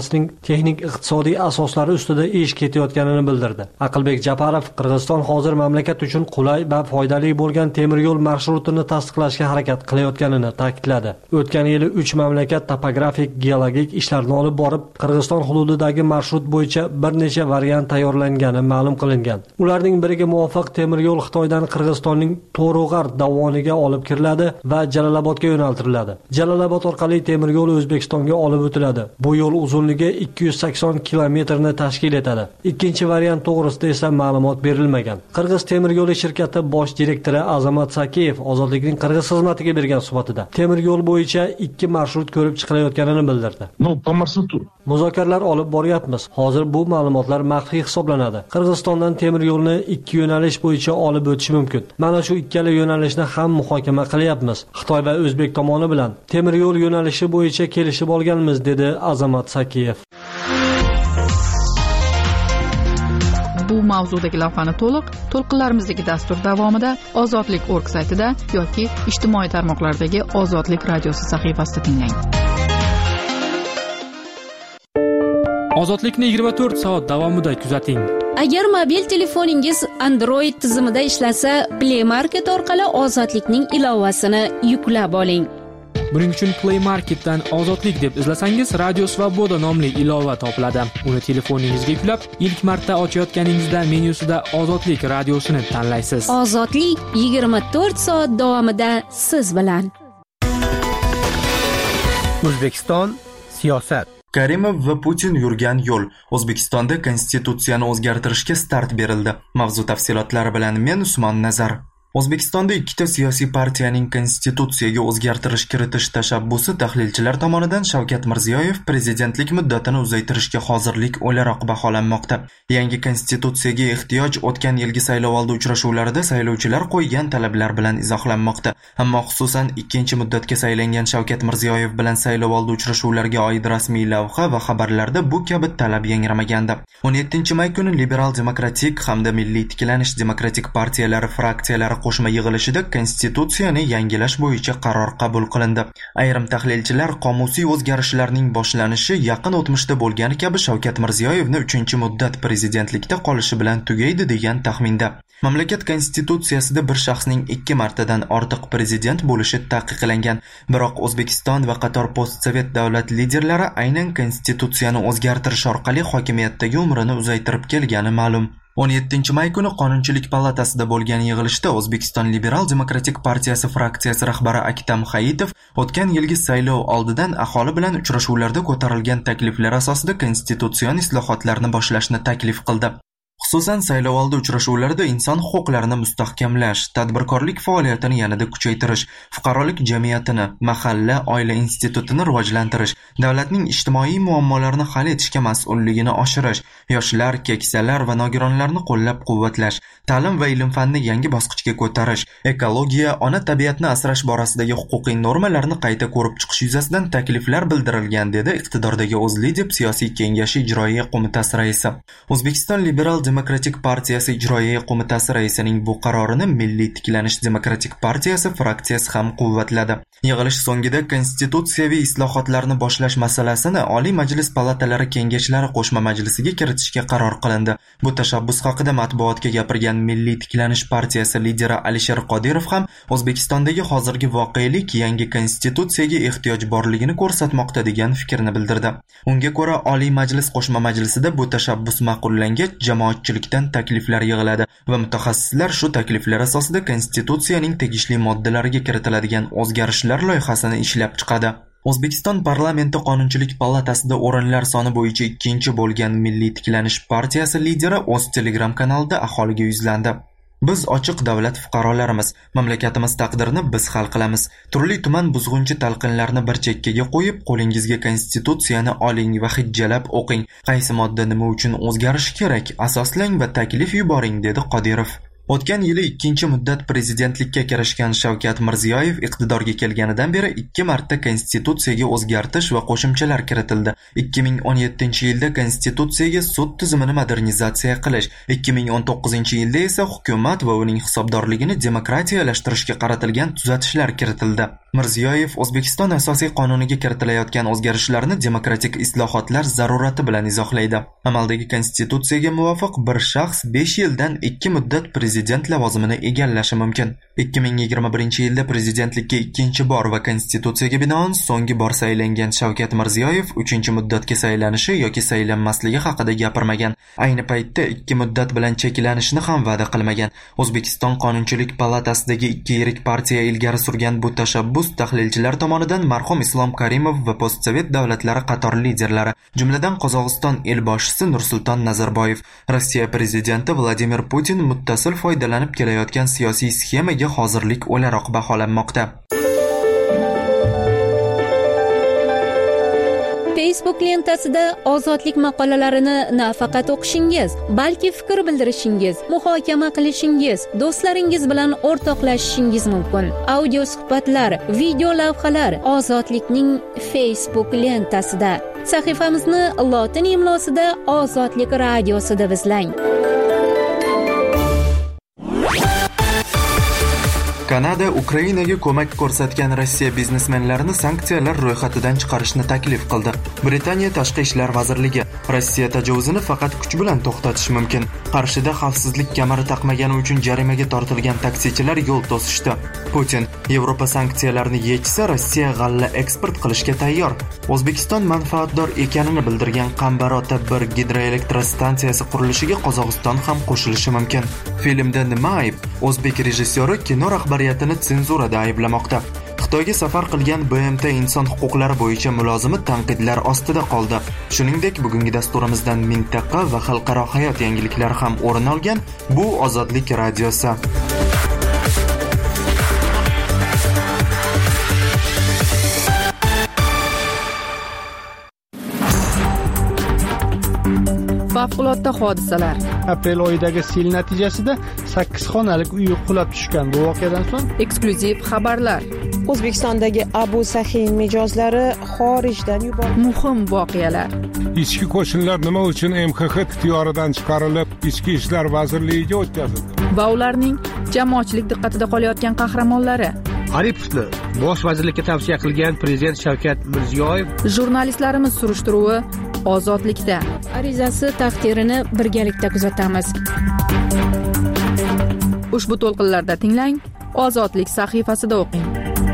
loyihasining texnik iqtisodiy asoslari ustida ish ketayotganini bildirdi. Aqlbek Japarov Qirg'iziston hozir mamlakat uchun qulay va foydali bo'lgan temir yo'l marshrutini tasdiqlashga harakat qilayotganini ta'kidladi. O'tgan yili uch mamlakat topografik geologik ishlarni olib borib, Qirg'iziston hududidagi marshrut bo'yicha bir necha variant tayyorlangani ma'lum qilingan. Ularning biriga muvofiq temir yo'l Xitoydan Qirg'izistonning To'rug'ar dovoniga olib kiriladi va Jalolobodga yo'naltiriladi. Jalolobod orqali temir yo'l O'zbekistonga olib o'tiladi. Bu yo'l uzunligi ikki yuz sakson kilometrni tashkil etadi. Ikkinchi variant to'g'risida esa ma'lumot berilmagan. Qirg'iz temir yo'li shirkati bosh direktori Azamat Sakiyev Ozodlikning Qirg'iz xizmatiga bergan suhbatida temir yo'l bo'yicha ikki marshrut ko'rib chiqilayotganini bildirdi. No, po marsrutu. Muzokaralar olib boryapmiz. Hozir bu ma'lumotlar maxfiy hisoblanadi. Qirg'izistondan temir yo'lni ikki yo'nalish bo'yicha olib o'tish mumkin. Mana shu ikkala yo'nalishni ham muhokama qilyapmiz. Xitoy va O'zbek tomoni bilan temir yo'l yo'nalishi bo'yicha kelishib olganmiz, dedi Azamat Sakiyev. Bu mavzudagi lavhani to'liq to'lqinlarimizdagi dastur davomida Ozodlik nokta org saytida yoki ijtimoiy tarmoqlardagi Ozodlik radiosi sahifasida tinglang. Ozodlikni yigirma to'rt soat davomida kuzating. Agar mobil telefoningiz Android tizimida ishlasa, Play Market orqali Ozodlikning ilovasini yuklab oling. Buning uchun Play Marketdan Ozodlik deb izlasangiz, Radio Svoboda nomli ilova topiladi. Uni telefoningizga yuklab, ilk marta ochayotganingizda menyusida Ozodlik radiosini tanlaysiz. Ozodlik yigirma to'rt soat davomida siz bilan. O'zbekiston siyosat. Karimov va Putin yurgan yo'l. O'zbekistonda konstitutsiyani o'zgartirishga start berildi. Mavzu tafsilotlari bilan men Usmon Nazar. O'zbekistonda ikkita siyosiy partiyaning konstitutsiyaga o'zgartirish kiritish tashabbusi tahlilchilar tomonidan Shavkat Mirziyoyev prezidentlik muddatini uzaytirishga hozirlik o'laroq baholanmoqda. Yangi konstitutsiyaga ehtiyoj o'tgan yilgi saylovoldi uchrashuvlarida saylovchilar qo'ygan talablar bilan izohlanmoqda. Ammo xususan ikkinchi muddatga saylangan Shavkat Mirziyoyev bilan saylovoldi uchrashuvlariga oid rasmiy lavha va xabarlarda bu kabi talab yangramagandi. o'n yettinchi may kuni Liberal demokratik hamda Milliy tiklanish demokratik partiyalari fraksiyalari qo'shma yig'ilishida konstitutsiyani yangilash bo'yicha qaror qabul qilindi. Ayrim tahlilchilar qomusiy o'zgarishlarning boshlanishi yaqin o'tmishda bo'lgani kabi Shavkat Mirziyoyevni uchinchi muddat prezidentlikda qolishi bilan tugaydi degan taxminda. Mamlakat konstitutsiyasida bir shaxsning ikki martadan ortiq prezident bo'lishi taqiqlangan. Biroq O'zbekiston va qator postsovet davlat liderlari aynan konstitutsiyani o'zgartirish orqali hokimiyatdagi umrini uzaytirib kelgani ma'lum. o'n yettinchi may kuni Qonunchilik palatasida bo'lgan yig'ilishda O'zbekiston Liberal demokratik partiyasi fraksiyasi rahbari Aktam Hayitov o'tgan yilgi saylov oldidan aholi bilan uchrashuvlarda ko'tarilgan takliflar asosida konstitutsion islohotlarni boshlashni taklif qildi. Xususan saylovoldi uchrashuvlarida inson huquqlarini mustahkamlash, tadbirkorlik faoliyatini yanada kuchaytirish, fuqarolik jamiyatini, mahalla, oila institutini rivojlantirish, davlatning ijtimoiy muammolarini hal etishga mas'ulligini oshirish, yoshlar, keksalar va nogironlarni qo'llab-quvvatlash, ta'lim va ilm-fanni yangi bosqichga ko'tarish, ekologiya, ona tabiatni asrash borasidagi huquqiy normalarni qayta ko'rib chiqish yuzasidan takliflar bildirilgan, dedi iqtidordagi O'zLidep siyosiy kengashi ijroiya qo'mitasi raisi. O'zbekiston Liberal demokratik partiyasi ijroiya qo'mitasi raisining bu qarorini Milliy tiklanish demokratik partiyasi fraksiyasi ham quvvatladi. Yig'ilish so'ngida konstitutsiyaviy islohotlarni boshlash masalasini Oliy Majlis palatalari kengashlari qo'shma majlisiga kiritishga qaror qilindi. Bu tashabbus haqida matbuotga gapirgan Milliy tiklanish partiyasi lideri Alisher Qodirov ham O'zbekistondagi hozirgi voqelik yangi konstitutsiyaga ehtiyoj borligini ko'rsatmoqda degan fikrni bildirdi. Unga ko'ra Oliy Majlis qo'shma majlisida bu tashabbus ma'qullangach, jamoatchilikdan takliflar yig'iladi va mutaxassislar shu takliflar asosida konstitutsiyaning tegishli moddalariga kiritiladigan o'zgarishlar loyihasini ishlab chiqadi. O'zbekiston parlamenti Qonunchilik palatasida o'rinlar soni bo'yicha ikkinchi bo'lgan Milliy tiklanish partiyasi lideri o'z Telegram kanalida aholiga yuzlandi. Biz ochiq davlat fuqarolarimiz, mamlakatimiz taqdirini biz hal qilamiz. Turli tuman buzg'unchi talqinlarni bir chekkaga qo'yib, qo'lingizga konstitutsiyani oling va hijjalab o'qing. Qaysi modda nima uchun o'zgarishi kerak, asoslang va taklif yuboring, dedi Qodirov. O'tgan yili ikkinchi muddat prezidentlikka kirishgan Shavkat Mirziyoyev iqtidorga kelganidan beri ikki marta konstitutsiyaga o'zgartish va qo'shimchalar kiritildi. ikki ming o'n yettinchi yilda konstitutsiyaga sud tizimini modernizatsiya qilish, ikki ming o'n to'qqizinchi yilda esa hukumat va uning hisobdorligini demokratiyalashtirishga qaratilgan tuzatishlar kiritildi. Mirziyoyev O'zbekiston asosiy qonuniga kiritilayotgan o'zgarishlarni demokratik islohotlar zarurati bilan izohlaydi. Amaldagi konstitutsiyaga muvofiq bir shaxs besh yildan ikki muddat prezident lavozimini egallashi mumkin. ikki ming yigirma birinchi yilda prezidentlikka ikkinchi bor va konstitutsiyaga binoan so'nggi bor saylangan Shavkat Mirziyoyev uchinchi muddatga saylanishi yoki saylanmasligi haqida gapirmagan. Ayni paytda ikki muddat bilan cheklanishni ham va'da qilmagan. O'zbekiston Qonunchilik palatasidagi ikki yirik partiya ilgari surgan bu tashabbus tahlilchilar tomonidan marhum Islom Karimov va postsovet davlatlari qator liderlari, jumladan Qozog'iston elboshisi Nursulton Nazarboyev, Rossiya prezidenti Vladimir Putin muttasil foydalanib kelayotgan siyosiy sxemaga hozirlik o'laroq baholanmoqda. Facebook lentasida ozodlik maqolalarini nafaqat o'qishingiz, balki fikr bildirishingiz, muhokama qilishingiz, do'stlaringiz bilan o'rtoqlashishingiz mumkin. Audio suhbatlar, video lavhalar Ozodlikning Facebook lentasida. Sahifamizni lotin imlosida Ozodlik radiosi deb izlang. Kanada Ukrainaga ko'mak ko'rsatgan Rossiya biznesmenlarini sanksiyalar ro'yxatidan chiqarishni taklif qildi. Britaniya Tashqi ishlar vazirligi Rossiya tajovuzini faqat kuch bilan to'xtatish mumkin. Qarshida xavfsizlik kamari taqmagani uchun jarimaga tortilgan taksichilar yo'l to'sishdi. Putin Yevropa sanksiyalarni yechsa, Rossiya g'alla eksport qilishga tayyor. O'zbekiston manfaatdor ekanini bildirgan Qambarota bir gidroelektrostansiyasi qurilishiga Qozog'iston ham qo'shilishi mumkin. Filmda nima ayb? O'zbek rejissyori kino rahbariyatini senzurada ayblamoqda. Xitoyga safar qilgan B M T inson huquqlari bo'yicha mulozimi tanqidlar ostida qoldi. Shuningdek, bugungi dasturimizdan mintaqa va xalqaro hayot yangiliklari ham o'rin olgan. Bu Ozodlik radiosi. Favqulodda hodisalar. Aprel oyidagi sel natijasida sakkiz xonalik uy qulab tushgan. Bu voqeadan so'ng eksklyuziv xabarlar. O'zbekistondagi Abu Sahin mijozlari xorijdan yuborildi. Muhim voqealar. Ichki qo'shinlar nima uchun M X X ixtiyoridan chiqarilib, Ichki ishlar vazirligiga o'tkazildi? Va ularning jamoatchilik diqqatida qolayotgan qahramonlari. Aripovni bosh vazirlikka tavsiya qilgan prezident Shavkat Mirziyoyev. Jurnalistlarimiz surishtiruvi Ozodlikda. Arizasi taqdirini birgalikda kuzatamiz. Ushbu to'lqinlarda tinglang, Ozodlik sahifasida o'qing.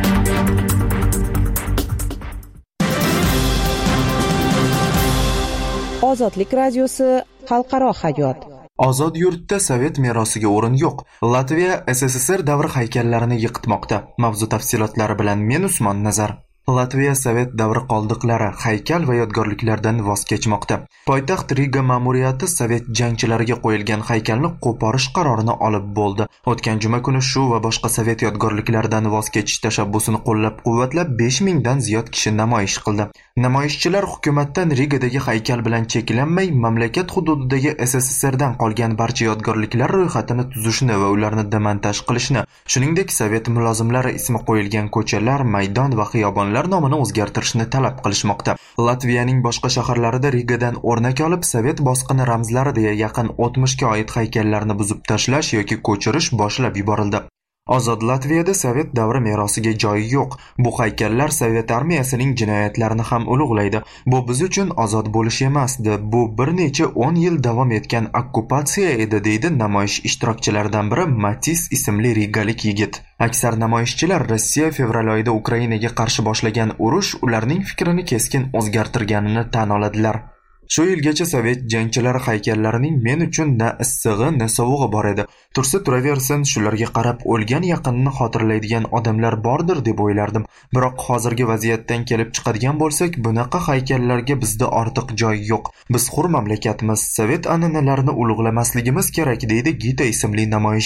Ozodlik radiosi xalqaro hayot. Ozod yurtda sovet merosiga o'rin yo'q. Latviya S S S R davri haykallarini yiqitmoqda. Mavzu tafsilotlari bilan men Usmon Nazar. Latviya sovet davri qoldiqlari, haykal va yodgorliklardan voz kechmoqda. Poytaxt Riga ma'muriyati sovet jangchilariga qo'yilgan haykalni qo'porish qarorini olib bo'ldi. O'tgan juma kuni shu va boshqa sovet yodgorliklaridan voz kechish tashabbusini qo'llab-quvvatlab besh mingdan ziyod kishi namoyish qildi. Namoyishchilar hukumatdan Rigadagi haykal bilan cheklanmay, mamlakat hududidagi S S S Rdan qolgan barcha yodgorliklar ro'yxatini tuzishni va ularni demontaj qilishni, shuningdek sovet mulozimlari ismi qo'yilgan ko'chalar, maydon va xiyobonlar nomini o'zgartirishni talab qilishmoqda. Latviyaning boshqa shaharlarida Rigadan o'rnak olib, sovet bosqini ramzlari deya yaqin o'tmishga oid haykallarni buzib tashlash yoki ko'chirish boshlab yuborildi. Ozod Latviyada sovet davri merosiga joyi yo'q. Bu haykallar sovet armiyasining jinoyatlarini ham ulug'laydi. Bu biz uchun ozod bo'lish emasdi. Bu bir necha o'n yil davom etgan okkupatsiya edi, deydi namoyish ishtirokchilaridan biri Matis ismli rigalik yigit. Aksar namoyishchilar Rossiya fevral oyida Ukrainaga qarshi boshlagan urush ularning fikrini keskin o'zgartirganini tan oladilar. Shu yilgacha sovet jangchilari haykallarining men uchun na issig'i, na sovug'i bor edi. Tursa turaversin, shularga qarab o'lgan yaqinni xotirlaydigan odamlar bordir deb o'ylardim. Biroq hozirgi vaziyatdan kelib chiqadigan bo'lsak, bunaqa haykallarga bizda ortiq joy yo'q. Biz hur mamlakatmiz, sovet an'analarini ulug'lamasligimiz kerak, deydi Gita ismli namoyishchi.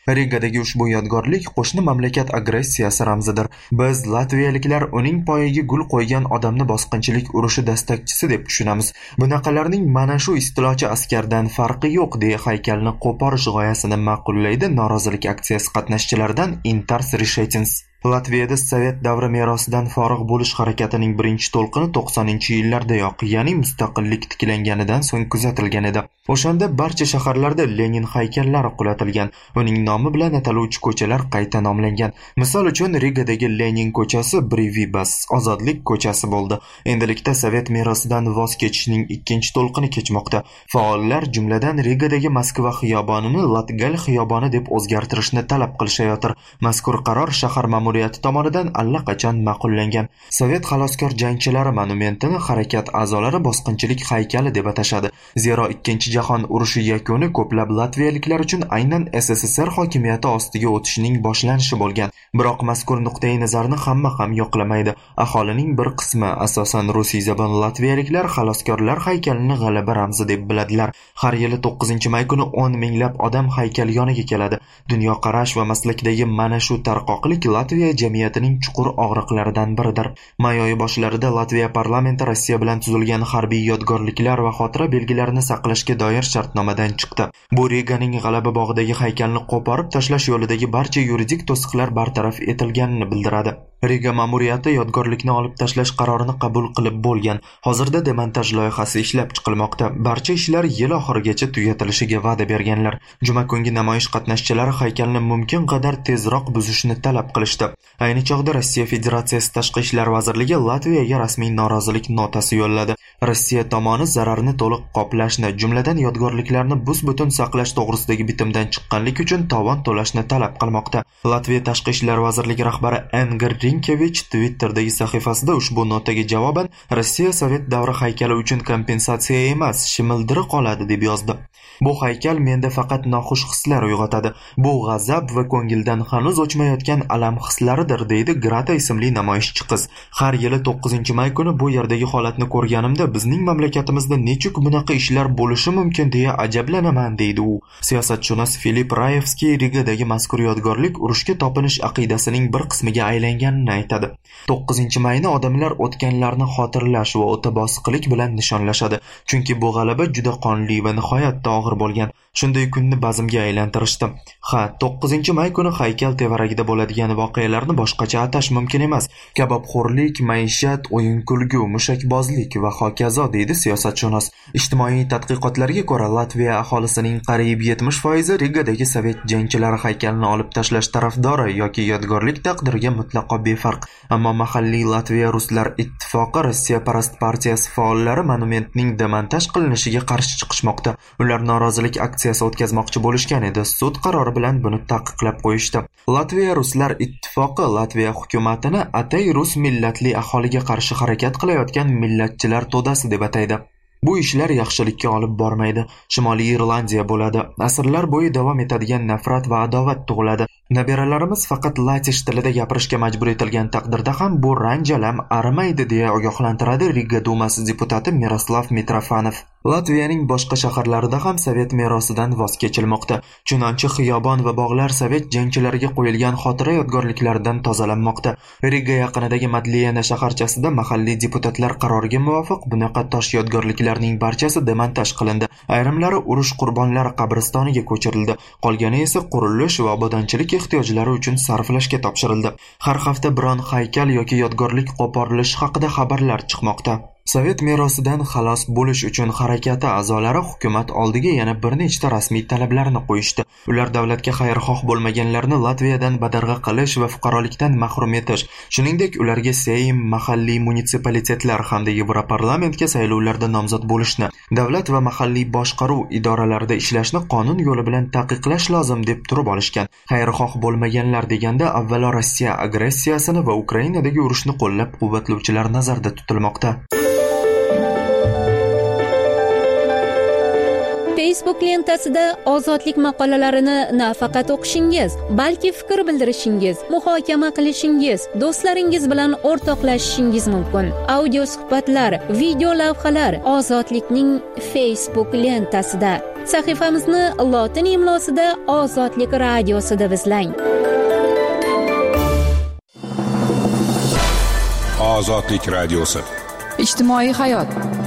Rigadagi ushbu yodgorlik qo'shni mamlakat agressiyasi ramzidir. Biz latviyaliklar uning poyiga gul qo'ygan odamni bosqinchilik urushi dastakchisi deb tushunamiz. Bunaqalarning mana shu istilochi askardan farqi yo'q deya haykalni qo'porish g'oyasini ma'qullaydi norozilik aksiyasi qatnashchilaridan Intars Rishetins. Latviyada Sovet davri merosidan forig' bo'lish harakatining birinchi to'lqini to'qsoninchi yillardayoq, ya'ni mustaqillik tiklanganidan so'ng kuzatilgan edi. O'shanda barcha shaharlarda Lenin haykallari qulatilgan, uning nomi bilan ataluvchi ko'chalar qayta nomlangan. Misol uchun Rigadagi Lenin ko'chasi Brivibas, ozodlik ko'chasi bo'ldi. Endilikda Sovet merosidan voz kechishning ikkinchi to'lqini kechmoqda. Faollar jumladan Rigadagi Moskva xiyobonini Latgal xiyoboni deb o'zgartirishni talab qilishayotir. Mazkur qaror shahar ma'muriyati tomonidan allaqachon ma'qullangan. Sovet xaloskor jangchilari monumentini harakat a'zolari bosqinchilik haykali deb atashadi. Zero ikkinchi jahon urushi yakuni ko'plab latviyaliklar uchun aynan S S S R hokimiyati ostiga o'tishning boshlanishi bo'lgan. Biroq mazkur nuqtai nazarni hamma ham yoqlamaydi. Aholining bir qismi, asosan rusiy zabon latviyaliklar, xaloskorlar haykalini g'alaba ramzi deb biladilar. Har yili to'qqizinchi may kuni o'n minglab odam haykal yoniga keladi. Dunyoqarash va maslakdagi mana shu tarqoqlik Latviya jamiyatining chuqur og'riqlaridan biridir. May oyi boshlarida Latviya parlamenti Rossiya bilan tuzilgan harbiy yodgorliklar va xotira belgilarini saqlashga doir shartnomadan chiqdi. Bu Riganing G'alaba bog'idagi haykalni qo'porib tashlash yo'lidagi barcha yuridik to'siqlar bartaraf etilganini bildiradi. Riga ma'muriyati yodgorlikni olib tashlash qarorini qabul qilib bo'lgan. Hozirda demontaj loyihasi ishlab chiqilmoqda. Barcha ishlar yil oxirigacha tugatilishiga va'da berganlar. Juma kungi namoyish qatnashchilari haykalni mumkin qadar tezroq buzishni talab qilishdi. Ayni chog'da Rossiya Federatsiyasi Tashqi ishlar vazirligi Latviyaga rasmiy norozilik notasi yo'lladi. Rossiya tomoni zararni to'liq qoplashni, jumladan yodgorliklarni bus-butun saqlash to'g'risidagi bitimdan chiqqanlik uchun tovon to'lashni talab qilmoqda. Latviya Tashqi ishlar vazirligi rahbari Engir Rinkevich Twitter'dagi sahifasida ushbu notaga javoban Rossiya Sovet davri haykali uchun kompensatsiya emas, shimildiri qoladi deb yozdi. Bu haykal menda faqat noxush hislar uyg'otadi. Bu g'azab va ko'ngildan hanuz o'chmayotgan alam hislaridir, deydi Grata ismli namoyishchi qiz. Har yili to'qqizinchi may kuni bu yerdagi holatni ko'rganimda bizning mamlakatimizda nechuk bunaqa ishlar bo'lishi mumkin deya ajablanaman, deydi u. Siyosatshunos Filip Rayevskiy Rigadagi mazkur yodgorlik urushga topinish aqidasining bir qismiga aylanganini aytadi. to'qqizinchi mayni odamlar o'tganlarni xotirlash va o'ta bosiqlik bilan nishonlashadi. Chunki bu g'alaba juda qonli va nihoyatda og'ir bo'lgan. Shunday kunni bazmga aylantirishdi. Ha, to'qqizinchi may kuni haykal tevaragida bo'ladigan voqealarni boshqacha atash mumkin emas. Kabobxo'rlik, maishat, o'yin-kulgu, mushakbozlik va hokazo, deydi siyosatshunos. Ijtimoiy tadqiqotlarga ko'ra, Latviya aholisining qariyb yetmish foizi Rigadagi sovet jangchilari haykalini olib tashlash tarafdori yoki yodgorlik taqdiriga mutlaqo befarq. Ammo mahalliy Latviya Ruslar ittifoqi Rossiya parast partiyasi faollari monumentning demontaj qilinishiga qarshi chiqishmoqda. Ular norozilik aksiyasi o'tkazmoqchi bo'lishgan edi. Sud qarori bilan buni taqiqlab qo'yishdi. Latviya Ruslar ittifoqi Latviya hukumatini atay rus millatli aholiga qarshi harakat qilayotgan millatchilar to'dasi deb ataydi. Bu ishlar yaxshilikka olib bormaydi. Shimoliy Irlandiya bo'ladi. Asrlar bo'yi davom etadigan nafrat va adovat tug'iladi. Nabiralarimiz faqat latish tilida gapirishga majbur etilgan taqdirda ham bu ranjalam arimaydi deya ogohlantiradi Riga dumasi deputati Miroslav Mitrofanov. Latviyaning boshqa shaharlarida ham sovet merosidan voz kechilmoqda. Chunonchi xiyobon va bog'lar sovet jangchilariga qo'yilgan xotira yodgorliklaridan tozalanmoqda. Riga yaqinidagi Madliyana shaharchasida mahalliy deputatlar qaroriga muvofiq bunaqa tosh yodgorliklarning barchasi demontaj qilindi. Ayrimlari urush qurbonlari qabristoniga ko'chirildi. Qolgani esa qurilish va obodonchilik ehtiyojlari uchun sarflashga topshirildi. Har hafta biron haykal yoki yodgorlik qo'porilishi haqida xabarlar chiqmoqda. Sovet merosidan xalos bo'lish uchun harakati a'zolari hukumat oldiga yana bir nechta rasmiy talablarni qo'yishdi. Ular davlatga xayrixoh bo'lmaganlarni Latviyadan badarg'a qilish va fuqarolikdan mahrum etish, shuningdek ularga Seym, mahalliy munitsipalitetlar hamda Yevroparlamentga saylovlarda nomzod bo'lishni, davlat va mahalliy boshqaruv idoralarida ishlashni qonun yo'li bilan taqiqlash lozim deb turib olishgan. Xayrixoh bo'lmaganlar deganda avvalo Rossiya agressiyasini va Ukrainadagi urushni qo'llab-quvvatlovchilar nazarda tutilmoqda. Facebook lentasida ozodlik maqolalarini nafaqat o'qishingiz, balki fikr bildirishingiz, muhokama qilishingiz, do'stlaringiz bilan o'rtoqlashishingiz mumkin. Audio suhbatlar, video lavhalar ozodlikning Facebook lentasida. Sahifamizni lotin imlosida Ozodlik radiosida izlang. Ozodlik radiosi. Ijtimoiy hayot.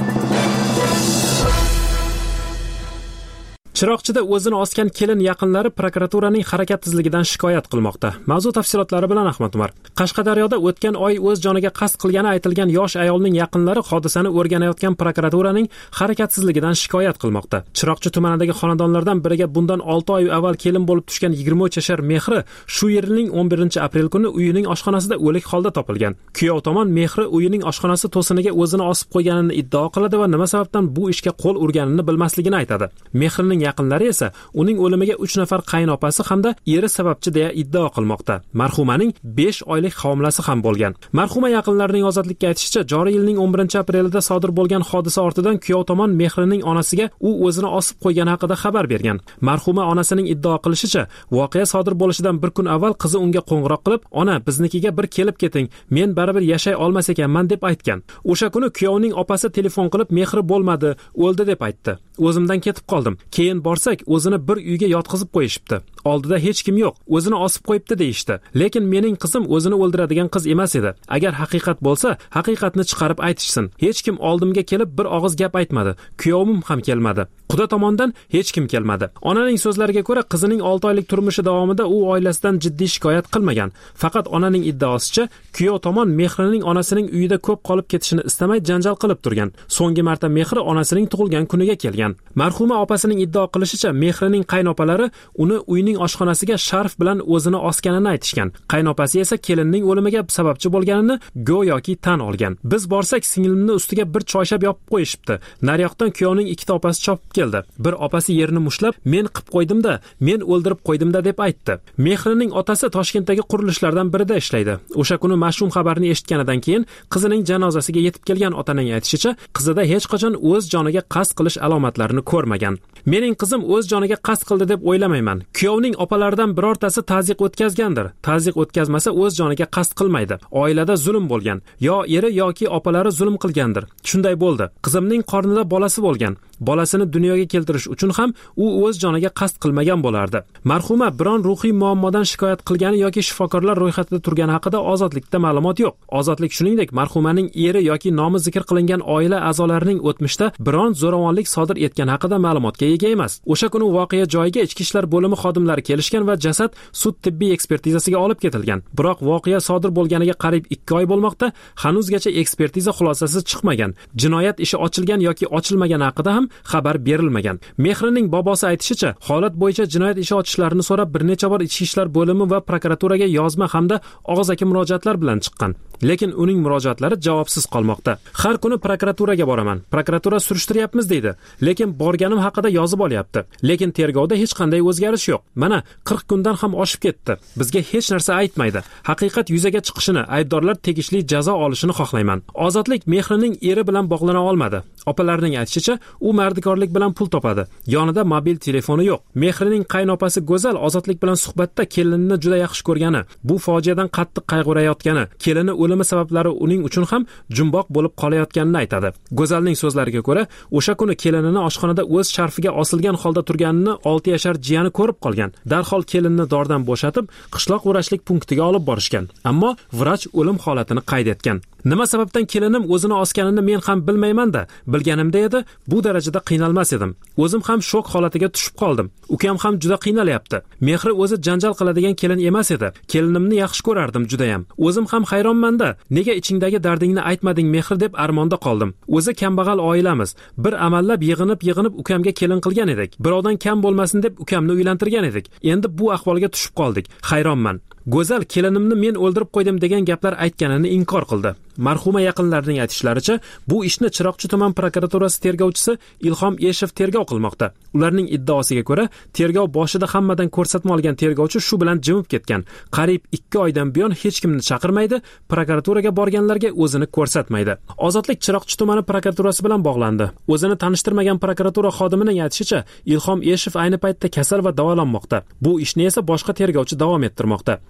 Chiroqchida o'zini osgan kelin yaqinlari prokuraturaning harakat tezligidan shikoyat qilmoqda. Mavzu tafsilotlari bilan Ahmad Umar. Qashqadaryoda o'tgan oy o'z joniga qasd qilgani aytilgan yosh ayolning yaqinlari hodisani o'rganayotgan prokuraturaning harakatsizligidan shikoyat qilmoqda. Chiroqchi tumanidagi xonadonlardan biriga bundan olti oy avval kelin bo'lib tushgan yigirma uch yashar Mehri shu yilning o'n birinchi aprel kuni uyining oshxonasida o'lik holda topilgan. Kuyov tomon Mehri uyining oshxonasi to'siniga o'zini osib qo'yganini iddao qiladi va nima sababdan bu ishga qo'l urganini bilmasligini aytadi. Mehrining yaqinlari esa uning o'limiga uch nafar qaynopasi hamda eri sababchi deya iddao qilmoqda. Marhumaning besh oylik homilasi ham bo'lgan. Marhuma yaqinlarining ozodlikka aytishicha, joriy yilning o'n birinchi aprelida sodir bo'lgan hodisa ortidan kuyov tomon Mehrining onasiga u o'zini osib qo'ygani haqida xabar bergan. Marhuma onasining iddao qilishicha, voqea sodir bo'lishidan bir kun avval qizi unga qo'ng'iroq qilib, "Ona, biznikiga bir kelib keting, men baribir yashay olmas ekanman" deb aytgan. O'sha kuni kuyovning opasi telefon qilib, "Mehri bo'lmadi, o'ldi" deb aytdi. "O'zimdan ketib qoldim. Keyin borsak, o'zini bir uyga yotqizib qo'yishibdi. Oldida hech kim yo'q, o'zini osib qo'yibdi" deyishdi. Lekin mening qizim o'zini o'ldiradigan qiz emas edi. Agar haqiqat bo'lsa, haqiqatni chiqarib aytishsin. Hech kim oldimga kelib bir og'iz gap aytmadi. Kuyovim ham kelmadi. Quda tomondan hech kim kelmadi. Onaning so'zlariga ko'ra, qizining olti oylik turmushi davomida u oilasidan jiddiy shikoyat qilmagan. Faqat onaning iddaosicha, kuyov tomon Mehrining onasining uyida ko'p qolib ketishini istamay janjal qilib turgan. So'nggi marta Mehri onasining tug'ilgan kuniga kelgan. Marhuma opasining iddao qilishicha, Mehrining qaynopalari uni uyning oshxonasiga sharf bilan o'zini osganini aytishgan. Qaynopasi esa kelinning o'limiga sababchi bo'lganini go'yoki tan olgan. "Biz borsak, singlimni ustiga bir choyshab yopib qo'yishibdi. Naryoqdan kuyovning ikkita opasi chopib keldi. Bir opasi yerni mushlab, "Men qilib qo'ydim-da, men o'ldirib qo'ydim-da" deb aytdi. Mehrining otasi Toshkentdagi qurilishlardan birida ishlaydi. O'sha kuni mash'um xabarni eshitganidan keyin qizining janozasiga yetib kelgan otaning aytishicha, qizida hech qachon o'z joniga qasd qilish alomatlarini ko'rmagan. "Mening qizim o'z joniga qasd qildi deb o'ylamayman. Kuyovning opalaridan birortasi ta'ziq o'tkazgandir. Ta'ziq o'tkazmasa o'z joniga qasd qilmaydi. Oilada zulm bo'lgan. Yo eri yoki opalari zulm qilgandir. Shunday bo'ldi. Qizimning qornida bolasi bo'lgan. Bolasini dunyoga keltirish uchun ham u o'z joniga qasd qilmagan bo'lardi." Marhuma biron ruhiy muammodan shikoyat qilgani yoki shifokorlar ro'yxatida turgani haqida Ozodlikda ma'lumot yo'q. Ozodlik shuningdek marhumaning eri yoki nomi zikr qilingan oila a'zolarining o'tmishda biron zo'ravonlik sodir etgani haqida ma'lumotga ega emas. O'sha kuni voqea joyiga Ichki ishlar bo'limi xodimlari kelishgan va jasad sud tibbiy ekspertizasiga olib ketilgan. Biroq voqea sodir bo'lganiga qariyb ikki oy bo'lmoqda, hanuzgacha ekspertiza xulosasi chiqmagan. Jinoyat ishi ochilgan yoki ochilmagani haqida ham xabar berilmagan. Mehrining bobosi aytishicha, holat bo'yicha jinoyat ishi ochishlarini so'rab bir necha bor Ichki ishlar bo'limi va prokuraturaga yozma hamda og'zaki murojaatlar bilan chiqqan. Lekin uning murojaatlari javobsiz qolmoqda. "Har kuni prokuraturaga boraman. Prokuratura surishtiryapmiz" deydi. Lekin borganim haqida yozib olyapti. Lekin tergovda hech qanday o'zgarish yo'q. Mana qirq kundan ham oshib ketdi. Bizga hech narsa aytmaydi. Haqiqat yuzaga chiqishini, aybdorlar tegishli jazo olishini xohlayman. Ozodlik Mehrining eri bilan bog'lana olmadi. Opalarining aytishicha, u mardikorlik bilan pul topadi. Yonida mobil telefoni yo'q. Mehrining qaynopasi Go'zal Ozodlik bilan suhbatda kelinini juda yaxshi ko'rgani, bu fojiadan qattiq qayg'urayotgani, kelini o'limi sabablari uning uchun ham jumboq bo'lib qolayotganini aytadi. Go'zalning so'zlariga ko'ra, o'sha kuni kelinini oshxonada o'z sharfiga osilgan holda turganini olti yashar jiyani ko'rib qolgan. Darhol kelinni dordan bo'shatib, qishloq vrachlik punktiga olib borishgan. Ammo vrach o'lim holatini qayd etgan. "Nima sababdan kelinim o'zini osganini men ham bilmayman-da. Bilganimda edi, bu darajada qiynalmas edim. O'zim ham shok holatiga tushib qoldim. Ukam ham juda qiynalyapti. Mehri o'zi janjal qiladigan kelin emas edi. Kelinimni yaxshi ko'rardim juda ham. O'zim ham hayronman-da. Nega ichingdagi dardingni aytmading Mehri deb armonda qoldim. O'zi kambag'al oilamiz. Bir amallab yig'inib-yig'inib ukamga kelin qilgan edik. Birovdan kam bo'lmasin deb ukamni uylantirgan edik. Endi bu ahvolga tushib qoldik. Hayronman." Go'zal kelinimni men o'ldirib qo'ydim degan gaplar aytganini inkor qildi. Marhuma yaqinlarining aytishlaricha, bu ishni Chiroqchi tuman prokuraturasi tergovchisi Ilhom Eshev tergov qilmoqda. Ularning iddaosiga ko'ra, tergov boshida hammadan ko'rsatma olgan tergovchi shu bilan jimib ketgan. Qariyb ikki oydan buyon hech kimni chaqirmaydi, prokuraturaga borganlarga o'zini ko'rsatmaydi. Ozodlik Chiroqchi tumani prokuraturasi bilan bog'landi. O'zini tanishtirmagan prokuratura xodimining aytishicha, Ilhom Eshev ayni paytda kasal va davolanmoqda. Bu ishni esa boshqa tergovchi davom ettirmoqda.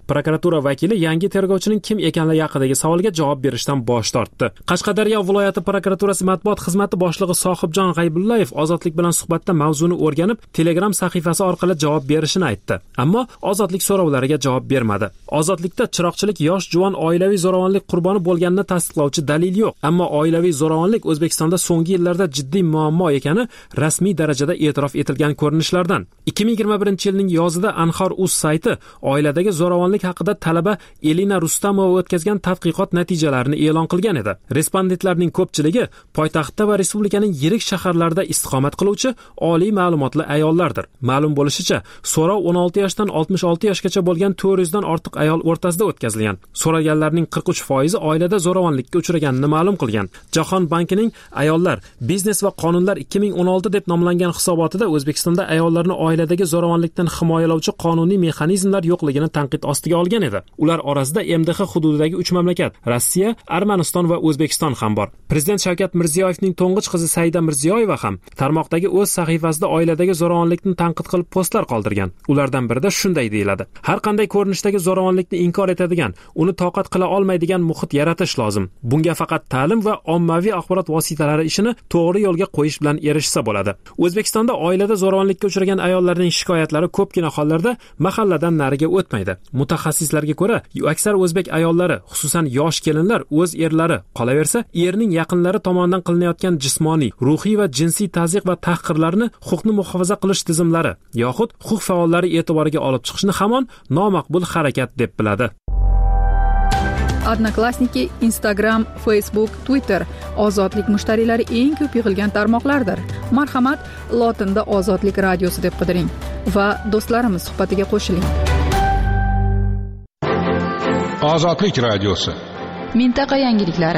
Prokuratura vakili yangi tergovchining kim ekanligi haqidagi savolga javob berishdan bosh tortdi. Qashqadaryo viloyati prokuraturasi matbuot xizmati boshlig'i Sohibjon G'aybullayev Ozodlik bilan suhbatda mavzuni o'rganib, Telegram sahifasi orqali javob berishini aytdi. Ammo Ozodlik so'rovlariga javob bermadi. Ozodlikda chiroqchilik yosh juvon oilaviy zo'ravonlik qurboni bo'lganini tasdiqlovchi dalil yo'q. Ammo oilaviy zo'ravonlik O'zbekistonda so'nggi yillarda jiddiy muammo ekani rasmiy darajada e'tirof etilgan ko'rinishlardan. ikki ming yigirma birinchi yilning yozida Anhor.uz sayti oiladagi zo'ravonlik haqida talaba Elina Rustamova o'tkazgan tadqiqot natijalarini e'lon qilgan edi. Respondentlarning ko'pchiligi poytaxtda va respublikaning yirik shaharlarida istiqomat qiluvchi oliy ma'lumotli ayollardir. Ma'lum bo'lishicha, so'rov o'n olti yoshdan oltmish olti yoshgacha bo'lgan to'rt yuz dan ortiq ayol o'rtasida o'tkazilgan. So'raganlarning qirq uch foizi oilada zo'ravonlikka uchraganini ma'lum qilgan. Jahon bankining ayollar, biznes va qonunlar ikki ming o'n olti deb nomlangan hisobotida O'zbekistonda ayollarni oiladagi zo'ravonlikdan himoyalovchi qonuniy mexanizmlar yo'qligini tanqid ostiga olgan edi. Ular orasida M D H hududidagi uch mamlakat, Rossiya, Armaniston va O'zbekiston ham bor. Prezident Shavkat Mirziyoyevning to'ng'ich qizi Saida Mirziyoyeva ham tarmoqdagi o'z sahifasida oiladagi zo'ravonlikni tanqid qilib postlar qoldirgan. Ulardan birida shunday deyiladi: har qanday ko'rinishdagi zo'ravonlikni inkor etadigan, uni toqat qila olmaydigan muhit yaratish lozim. Bunga faqat ta'lim va ommaviy axborot vositalari ishini to'g'ri yo'lga qo'yish bilan erishsa bo'ladi. O'zbekistonda oilada zo'ravonlikka uchragan ayollarning shikoyatlari ko'pgina hollarda mahalladan nariga o'tmaydi. Mutaxassislarga ko'ra, aksar o'zbek ayollari, xususan yosh kelinlar o'z erlari, qolaversa erning yaqinlari tomonidan qilinayotgan jismoniy, ruhiy va jinsiy tazyiq va tahqirlarni huquqni muhofaza qilish tizimlari yoxud huquq faollari e'tiboriga olib chiqishni hamon nomaqbul harakat deb biladi. Odnoklassniki, Instagram, Facebook, Twitter ozodlik mushtariylari eng ko'p yig'ilgan tarmoqlardir. Marhamat, lotinda Ozodlik radiosi deb qidiring va do'stlarimiz suhbatiga qo'shiling. Ozodlik radiosi. Mintaqa yangiliklari.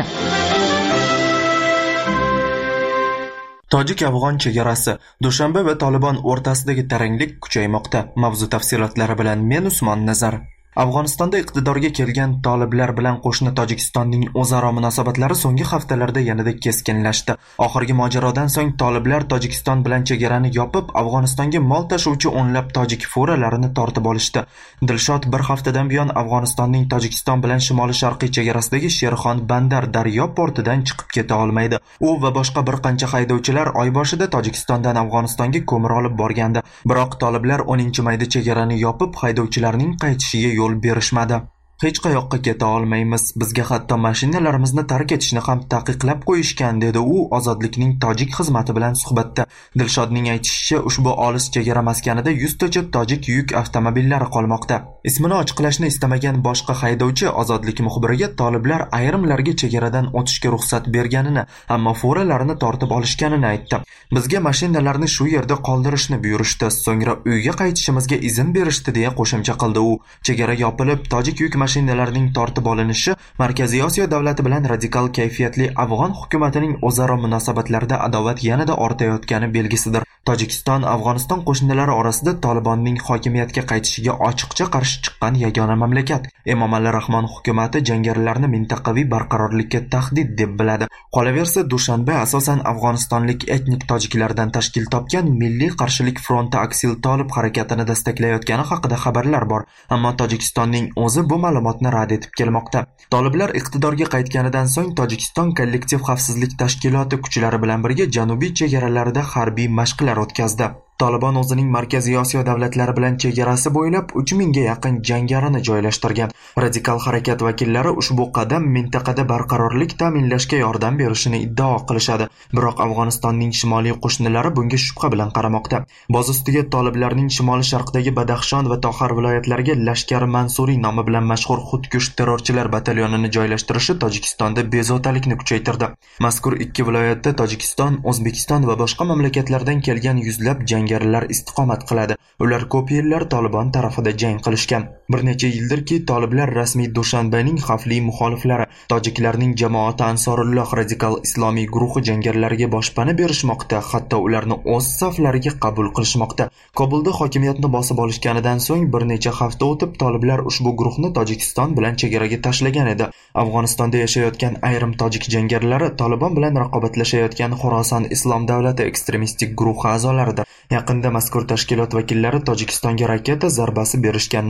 Tojik-afg'on chegarasi, Dushanbe va Tolibon o'rtasidagi taranglik kuchaymoqda. Mavzu tafsilotlari bilan men Usmon Nazar. Afg'onistonda iqtidorga kelgan toliblar bilan qo'shni Tojikistonning o'zaro munosabatlari so'nggi haftalarda yanada keskinlashdi. Oxirgi mojarodan so'ng toliblar Tojikiston bilan chegarani yopib, Afg'onistonga mol tashuvchi o'nlab tojik furalarini tortib olishdi. Dilshod bir haftadan buyon Afg'onistonning Tojikiston bilan shimoli-sharqiy chegarasidagi Sherxon Bandar daryo portidan chiqib keta olmaydi. U va boshqa bir qancha haydovchilar oy boshida Tojikistondan Afg'onistonga ko'mir olib borgandi. Biroq toliblar o'ninchi mayda chegarani yopib, haydovchilarning qaytishiga yo'l berishmadi. Hech qayoqqa keta olmaymiz. Bizga hatto mashinalarimizni tark etishni ham taqiqlab qo'yishgan, dedi u Ozodlikning tojik xizmati bilan suhbatda. Dilshodning aytishicha, ushbu olis chegara maskanida yuztacha tojik yuk avtomobillari qolmoqda. Ismini ochiqlashni istamagan boshqa haydovchi Ozodlik muxbiriga toliblar ayrimlarga chegaradan o'tishga ruxsat berganini, ammo furalarini tortib olishganini aytdi. Bizga mashinalarni shu yerda qoldirishni buyurishdi, so'ngra uyga qaytishimizga izn berishdi, deya qo'shimcha qildi u. Chegara yopilib, tojik yuk mashinalarning tortib olinishi Markaziy Osiyo davlati bilan radikal kayfiyatli afg'on hukumatining o'zaro munosabatlarida adovat yanada ortayotgani belgisidir. Tojikiston Afg'oniston qo'shnilari orasida Tolibonning hokimiyatga qaytishiga ochiqcha qarshi chiqqan yagona mamlakat. Emomali Rahmon hukumati jangarilarni mintaqaviy barqarorlikka tahdid deb biladi. Qolaversa, Dushanbe asosan afg'onistonlik etnik tojiklardan tashkil topgan Milliy qarshilik fronti Aksil Tolib harakatini destaklayotgani haqida xabarlar bor, ammo Tojikistonning o'zi bu ma'lumotni rad etib kelmoqda. Toliblar iqtidorga qaytganidan so'ng Tojikiston kollektiv xavfsizlik tashkiloti kuchlari bilan birga janubiy chegaralarida harbiy mashqlar o'tkazdi. Tolibon o'zining Markaziy Osiyo davlatlari bilan chegarasi bo'ylab uch mingga yaqin jangarini joylashtirgan. Radikal harakat vakillari ushbu qadam mintaqada barqarorlik ta'minlashga yordam berishini iddao qilishadi. Biroq Afg'onistonning shimoliy qo'shnilari bunga shubha bilan qaramoqda. Boz ustiga toliblarning shimoli-sharqdagi Badaxshon va Toxar viloyatlariga Lashkari Mansuriy nomi bilan mashhur xudkush terrorchilar batalyonini joylashtirishi Tojikistonda bezovtalikni kuchaytirdi. Mazkur ikki viloyatda Tojikiston, O'zbekiston va boshqa mamlakatlardan kelgan yuzlab jang jangarilar istiqomat qiladi. Ular ko'p yillar Tolibon tarafida jang qilishgan. Bir necha yildirki toliblar rasmiy Dushanbening xavfli muxoliflari, tojiklarning jamoati Ansorulloh radikal islomiy guruhi jangarilariga boshpana berishmoqda, hatto ularni o'z saflariga qabul qilishmoqda. Kobulda hokimiyatni bosib olishganidan so'ng bir necha hafta o'tib toliblar ushbu guruhni Tojikiston bilan chegaraga tashlagan edi. Afg'onistonda yashayotgan ayrim tojik jangarilari Tolibon bilan raqobatlashayotgan Xorason Islom davlati ekstremistik guruhi a'zolaridir. Yaqinda mazkur tashkilot vakillari Tojikistonga raketa zarbasi berishganini aytishgan.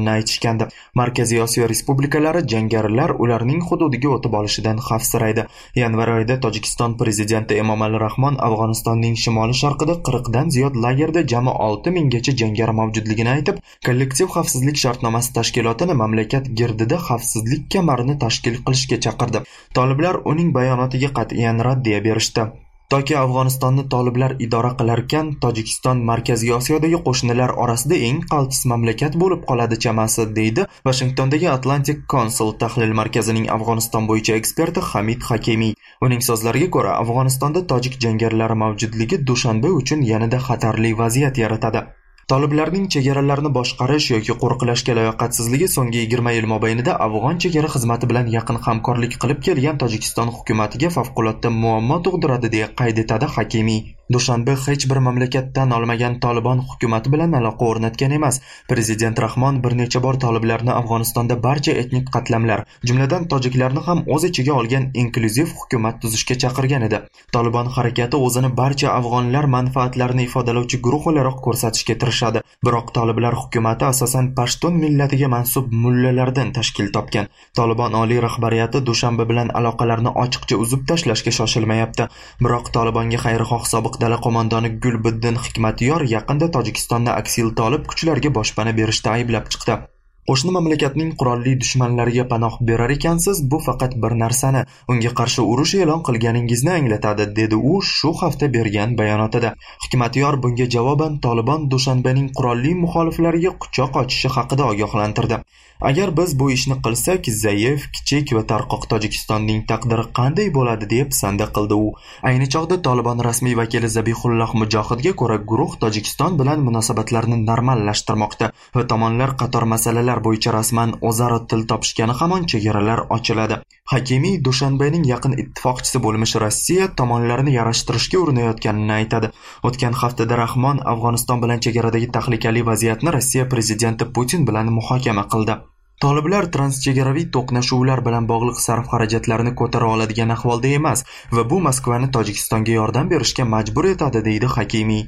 aytgandi. Markaziy Osiyo respublikalari jangarilar ularning hududiga o'tib olishidan xavfsiraydi. Yanvar oyida Tojikiston prezidenti Emomali Rahmon Afg'onistonning shimoli sharqida qirqdan ziyod lagerda jami olti minggacha jangari mavjudligini aytib, kollektiv xavfsizlik shartnomasi tashkilotini mamlakat girdida xavfsizlik kamarini tashkil qilishga chaqirdi. Toliblar uning bayonotiga qat'iyan raddiya berishdi. Toki Afg'onistonni toliblar idora qilarkan, Tojikiston Markaziy Osiyodagi qo'shnilar orasida eng qaltis mamlakat bo'lib qoladi chamasi, deydi Washingtondagi Atlantic Council tahlil markazining Afg'oniston bo'yicha eksperti Hamid Hakimiy. Uning so'zlariga ko'ra, Afg'onistonda tojik jangarilari mavjudligi Dushanbe uchun yanada xatarli vaziyat yaratadi. Toliblarning chegaralarni boshqarish yoki qo'riqlashga layoqatsizligi so'nggi yigirma yil mobaynida Afg'on chegara xizmati bilan yaqin hamkorlik qilib kelgan Tojikiston hukumatiga favqulodda muammo tug'diradi, deya qayd etadi Hakimiy. Dushanbe hech bir mamlakatdan olmagan Tolibon hukumati bilan aloqa o'rnatgan emas. Prezident Rahmon bir necha bor toliblarni Afg'onistonda barcha etnik qatlamlar, jumladan tojiklarni ham o'z ichiga olgan inklyuziv hukumat tuzishga chaqirgan edi. Tolibon harakati o'zini barcha afg'onlar manfaatlarini ifodalovchi guruh o'laroq ko'rsatishga tirishadi. Biroq toliblar hukumati asosan pashtun millatiga mansub mullalardan tashkil topgan. Tolibon oliy rahbariyati Dushanbe bilan aloqalarni ochiqcha uzib tashlashga shoshilmayapti. Biroq Tolibonga xayrixoh sobiq dala qo'mondoni Gulbuddin Hikmatyor yaqinda Tojikistonni aksil tolib kuchlarga boshpana berishda ayblab chiqdi. Qo'shni mamlakatning qurolli dushmanlariga panoh berar ekansiz, bu faqat bir narsani, unga qarshi urush e'lon qilganingizni anglatadi, dedi u shu hafta bergan bayonotida. Hikmatyor bunga javoban Tolibon Dushanbening qurolli muxoliflariga quchoq ochishi haqida ogohlantirdi. Agar biz bu ishni qilsak, zaif, kichik va tarqoq Tojikistonning taqdiri qanday bo'ladi, deb sanda qildi u. Ayni chog'da Tolibon rasmiy vakili Zabihulloh Mujohidga ko'ra, guruh Tojikiston bilan munosabatlarni normallashtirmoqda va tomonlar qator masalalar bo'yicha rasman o'zaro til topishgani hamon chegaralar ochiladi. Hakimiy Dushanbening yaqin ittifoqchisi bo'lmish Rossiya tomonlarni yarashtirishga urinayotganini aytadi. O'tgan haftada Rahmon Afg'oniston bilan chegaradagi tahlikali vaziyatni Rossiya prezidenti Putin bilan muhokama qildi. Toliblar transchegaraviy to'qnashuvlar bilan bog'liq sarf-xarajatlarni ko'tara oladigan ahvolda emas va bu Moskvani Tojikistonga yordam berishga majbur etadi, deydi Hakimiy.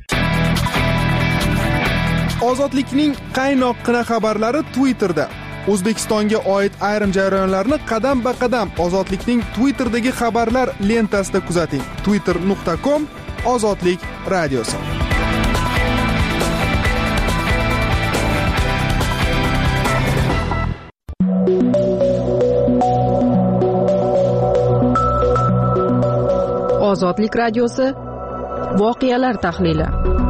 Ozodlikning qaynoqqina xabarlari Twitterda. O'zbekistonga oid ayrim jarayonlarni qadam-ba-qadam Ozodlikning Twitterdagi xabarlar lentasida kuzating. twitter nuqta com Ozodlik radiosi. Ozodlik radiosi voqealar tahlili.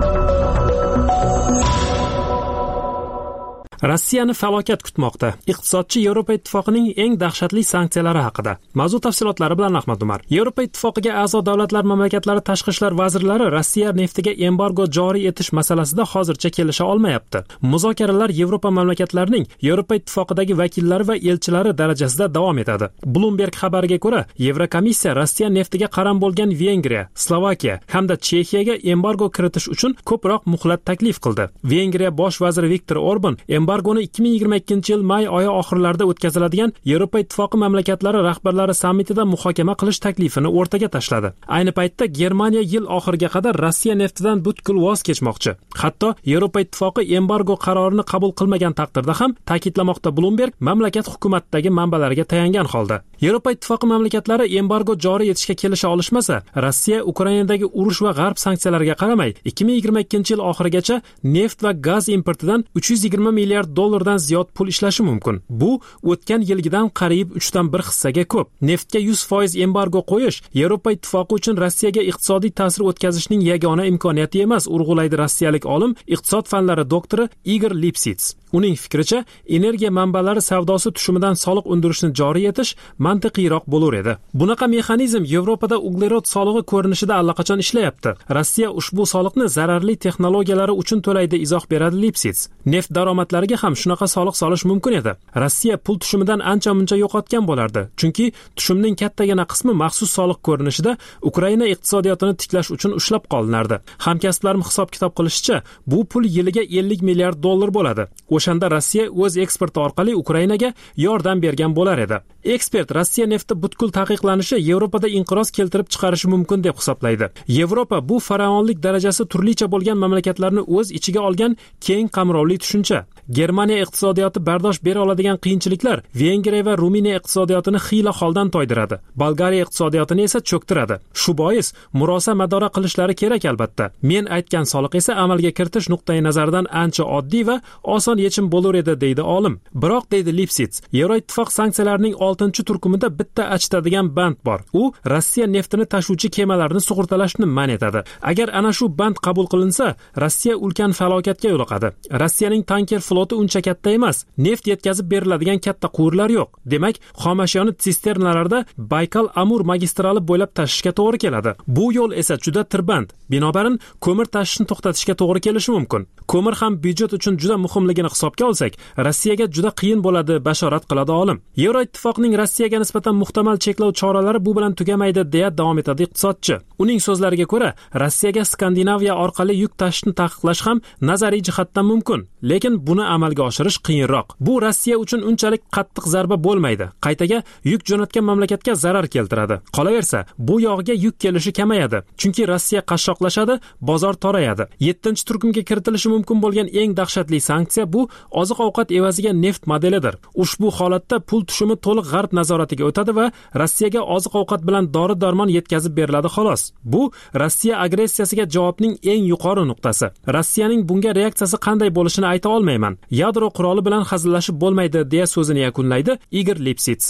Rossiyani falokat kutmoqda. Iqtisodchi Yevropa Ittifoqining eng dahshatli sanksiyalari haqida. Mavzu tafsilotlari bilan Ahmad Umar. Yevropa Ittifoqiga a'zo davlatlar mamlakatlari tashqi ishlar vazirlari Rossiya neftiga embargo joriy etish masalasida hozircha kelisha olmayapti. Muzokaralar Yevropa mamlakatlarining Yevropa Ittifoqidagi vakillari va elchilari darajasida davom etadi. Bloomberg xabariga ko'ra, Yevrokomissiya Rossiya neftiga qaram bo'lgan Vengriya, Slovakiya hamda Chexiyaga embargo kiritish uchun ko'proq muhlat taklif qildi. Vengriya bosh vaziri Viktor Orban embargoni ikki ming yigirma ikkinchi yil may oyi oxirlarida o'tkaziladigan Yevropa Ittifoqi mamlakatlari rahbarlari sammitida muhokama qilish taklifini o'rtaga tashladi. Ayni paytda Germaniya yil oxiriga qadar Rossiya neftidan butkul voz kechmoqchi. Hatto Yevropa Ittifoqi embargo qarorini qabul qilmagan taqdirda ham, ta'kidlamoqda Bloomberg mamlakat hukumatidagi manbalarga tayangan holda. Yevropa Ittifoqi mamlakatlari embargo joriy etishga kelisha olishmasa, Rossiya Ukrainadagi urush va g'arb sanksiyalariga qaramay ikki ming yigirma ikkinchi yil oxirigacha neft va gaz importidan uch yuz yigirma milliard dollardan ziyod pul ishlashi mumkin. Bu o'tgan yilgidan qariyb uchdan bir hissaga ko'p. Neftga yuz foiz embargo qo'yish Yevropa Ittifoqi uchun Rossiyaga iqtisodiy ta'sir o'tkazishning yagona imkoniyati emas, urg'ulaydi rossiyalik olim, iqtisod fanlari doktori Igor Lipsits. Uning fikricha, energiya manbalari savdosi tushumidan soliq undirishni joriy etish mantiqiyroq bo'lar edi. Bunaqa mexanizm Yevropada uglerod solig'i ko'rinishida allaqachon ishlayapti. Rossiya ushbu soliqni zararli texnologiyalari uchun to'laydi, izoh beradi Lipsits. Neft daromadlariga ham shunaqa soliq solish mumkin edi. Rossiya pul tushumidan ancha-muncha yo'qotgan bo'lardi, chunki tushumning kattagina qismi maxsus soliq ko'rinishida Ukraina iqtisodiyotini tiklash uchun ushlab qolinardi. Hamkasblarim hisob-kitob qilishicha, bu pul yiliga ellik milliard dollar bo'ladi. O'shanda Rossiya o'z eksporti orqali Ukrainaga yordam bergan bo'lar edi. Ekspert Rossiya nefti butkul taqiqlanishi Yevropada inqiroz keltirib chiqarishi mumkin deb hisoblaydi. Yevropa bu faraonlik darajasi turlicha bo'lgan mamlakatlarni o'z ichiga olgan keng qamrovli tushuncha. Germaniya iqtisodiyoti bardosh bera oladigan qiyinchiliklar Vengriya va Ruminiya iqtisodiyotini xiyla holdan toydiradi. Bolgariya iqtisodiyotini esa cho'ktiradi. Shu bois murosa madora qilishlari kerak albatta. Men aytgan soliq esa amalga kiritish nuqtai nazaridan ancha oddiy va oson yechim bo'lar edi, deydi olim. Biroq, deydi Lipsitz, Yevroittifoq sanksiyalarining oltinchi turkumida bitta achitadigan band bor. U Rossiya neftini tashuvchi kemalarni sug'urtalashni man etadi. Agar ana shu band qabul qilinsa, Rossiya ulkan falokatga yo'liqadi. Rossiyaning tanker floti uncha katta emas. Neft yetkazib beriladigan katta quvurlar yo'q. Demak, xomashyoni sisternalarda Baykal-Amur magistrali bo'ylab tashishga to'g'ri keladi. Bu yo'l esa juda tirband. Binobarin, ko'mir tashishni to'xtatishga to'g'ri kelishi mumkin. Ko'mir ham byudjet uchun juda muhimligini hisobga olsak, Rossiyaga juda qiyin bo'ladi, bashorat qiladi olim. Yevroittifoqning Rossiyaga nisbatan muhtamal cheklov choralari bu bilan tugamaydi, deya davom etadi iqtisodchi. Uning so'zlariga ko'ra, Rossiyaga Skandinaviya orqali yuk tashishni taqiqlash ham nazariy jihatdan mumkin, lekin buni amalga oshirish qiyinroq. Bu Rossiya uchun unchalik qattiq zarba bo'lmaydi. Qaytaga yuk jo'natgan mamlakatga zarar keltiradi. Qolaversa, bu yog'iga yuk kelishi kamayadi, chunki Rossiya qashshoqlashadi, bozor torayadi. yettinchi turkumga kiritilishi mumkin bo'lgan eng dahshatli sanksiya bu oziq-ovqat evaziga neft modelidir. Ushbu holatda pul tushumi to'liq g'arb nazoratiga o'tadi va Rossiyaga oziq-ovqat bilan dori-darmon yetkazib beriladi xolos. Bu Rossiya agressiyasiga javobning eng yuqori nuqtasi. Rossiyaning bunga reaksiyasi qanday bo'lishini ayta olmayman. Yadro quroli bilan hazillashib bo'lmaydi, deya so'zini yakunlaydi Igor Lipsitz.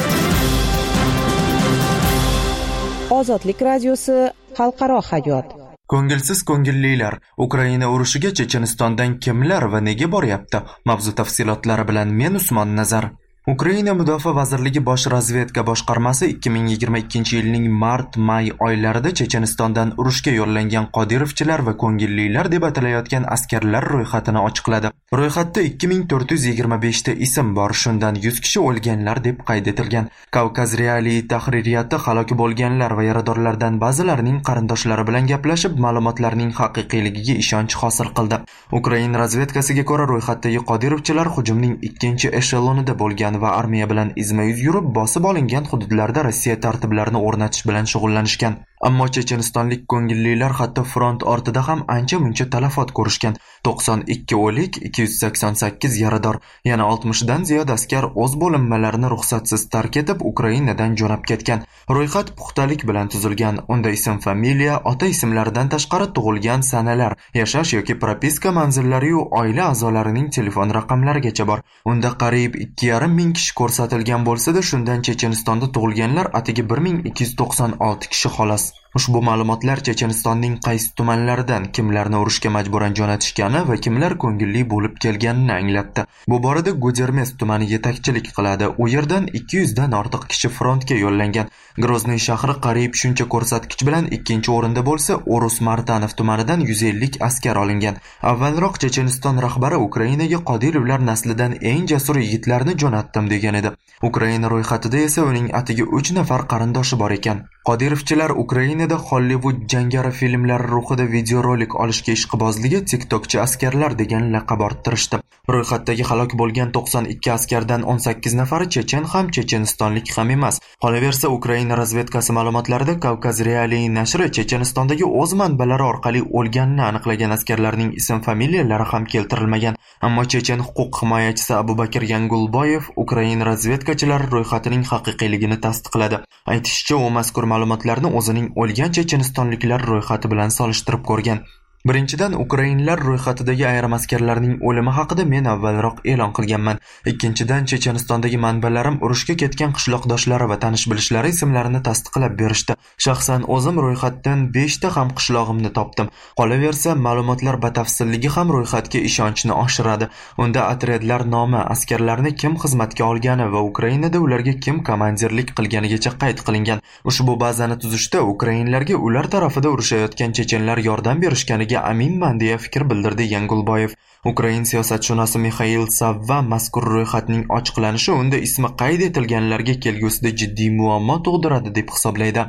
Ozodlik radiosi xalqaro hayot. Ko'ngilsiz ko'ngillilar, Ukraina urushiga Chechenistondan kimlar va nega boryapti? Mavzu tafsilotlari bilan men Usmon Nazar. Ukraina Mudofaa vazirligi bosh razvedka boshqarmasi ikki ming yigirma ikkinchi yilning mart-may oylarida Chechenistondan urushga yo'llangan Qodirovchilar va ko'ngillilar deb atalayotgan askarlar ro'yxatini ochiqladi. Ro'yxatda ikki ming to'rt yuz yigirma besh ta ism bor, shundan yuz kishi o'lganlar deb qayd etilgan. Kavkaz Realiy tahririyati halok bo'lganlar va yaradorlardan ba'zilarining qarindoshlari bilan gaplashib, ma'lumotlarning haqiqiyligiga ishonch hosil qildi. Ukraina razvedkasiga ko'ra, ro'yxatdagi Qodirovchilar hujumning ikkinchi eshelonida bo'lgan va armiya bilan izma-yuz yurib, bosib olingan hududlarda Rossiya tartiblarini o'rnatish bilan shug'ullanishgan. Ammo chechenistonlik ko'ngillilar hatto front ortida ham ancha-muncha talafot ko'rishgan. to'qson ikki o'lik, ikki yuz sakson sakkiz yarador, yana oltmishdan ziyod askar o'z bo'linmalarini ruxsatsiz tark etib Ukrainadan jo'nab ketgan. Ro'yxat puxtalik bilan tuzilgan. Unda ism, familiya, ota ismlaridan tashqari tug'ilgan sanalar, yashash yoki propiska manzillari va oila a'zolarining telefon raqamlarigacha bor. Unda qariyb ikki yarim ming kishi ko'rsatilgan bo'lsa-da, shundan Chechenistonda tug'ilganlar atigi bir ming ikki yuz to'qson olti kishi xolos. Ushbu ma'lumotlar Chechenistonning qaysi tumanlaridan kimlarni urushga majburan jo'natishgani va kimlar ko'ngilli bo'lib kelganini anglatdi. Bu borada Gudermes tumani yetakchilik qiladi. U yerdan ikki yuz dan ortiq kishi frontga yo'llangan. Grozny shahri qariyb shuncha ko'rsatkich bilan ikkinchi o'rinda bo'lsa, Orus Martanov tumanidan yuz ellik askar olingan. Avvalroq Checheniston rahbari Ukrainaga Qodirovlar naslidan eng jasur yigitlarni jo'natdim degan edi. Ukraina ro'yxatida esa uning atigi uch nafar qarindoshi bor ekan. Qodirovchilar Ukrainada Hollywood jangari filmlari ruhida videorolik olishga ishqibozligi TikTokchi askarlar degan laqab orttirishdi. Ro'yxatdagi halok bo'lgan to'qson ikki askardan o'n sakkiz nafari chechen ham chechenistonlik ham emas. Qolaversa, Ukraina razvedkasi ma'lumotlarida Kavkaz Realiy nashri Chechenistondagi o'z manbalari orqali o'lganini aniqlagan askarlarning ism-familiyalari ham keltirilmagan. Ammo chechen huquq himoyachisi Abubakir Yangulboyev Ukraina razvedkachilari ro'yxatining haqiqiyligini tasdiqladi. Aytishicha, u mazkur ma'lumotlarni o'zining o'lgan chechenistonliklar ro'yxati bilan solishtirib ko'rgan. Birinchidan, Ukrainlar ro'yxatidagi ayrim askarlarning o'limi haqida men avvalroq e'lon qilganman. Ikkinchidan, Chechenistondagi manbalarim urushga ketgan qishloqdoshlari va tanish-bilishlari ismlarini tasdiqlab berishdi. Shaxsan o'zim ro'yxatdan besh ta ham qishlog'imni topdim. Qolaversa, ma'lumotlar batafsilligi ham ro'yxatga ishonchni oshiradi. Unda otryadlar nomi, askarlarni kim xizmatga olgani va Ukrainada ularga kim komandirlik qilganigacha qayd qilingan. Ushbu bazani tuzishda Ukrainlarga ular tarafida urushayotgan chechenlar yordam berishganiga aminman deya fikr bildirdi Yangulboyev. Ukrain siyosatshunosi Mikhail Savva mazkur ro'yxatning ochiqlanishi unda ismi qayd etilganlarga kelgusida jiddiy muammo tug'diradi deb hisoblaydi.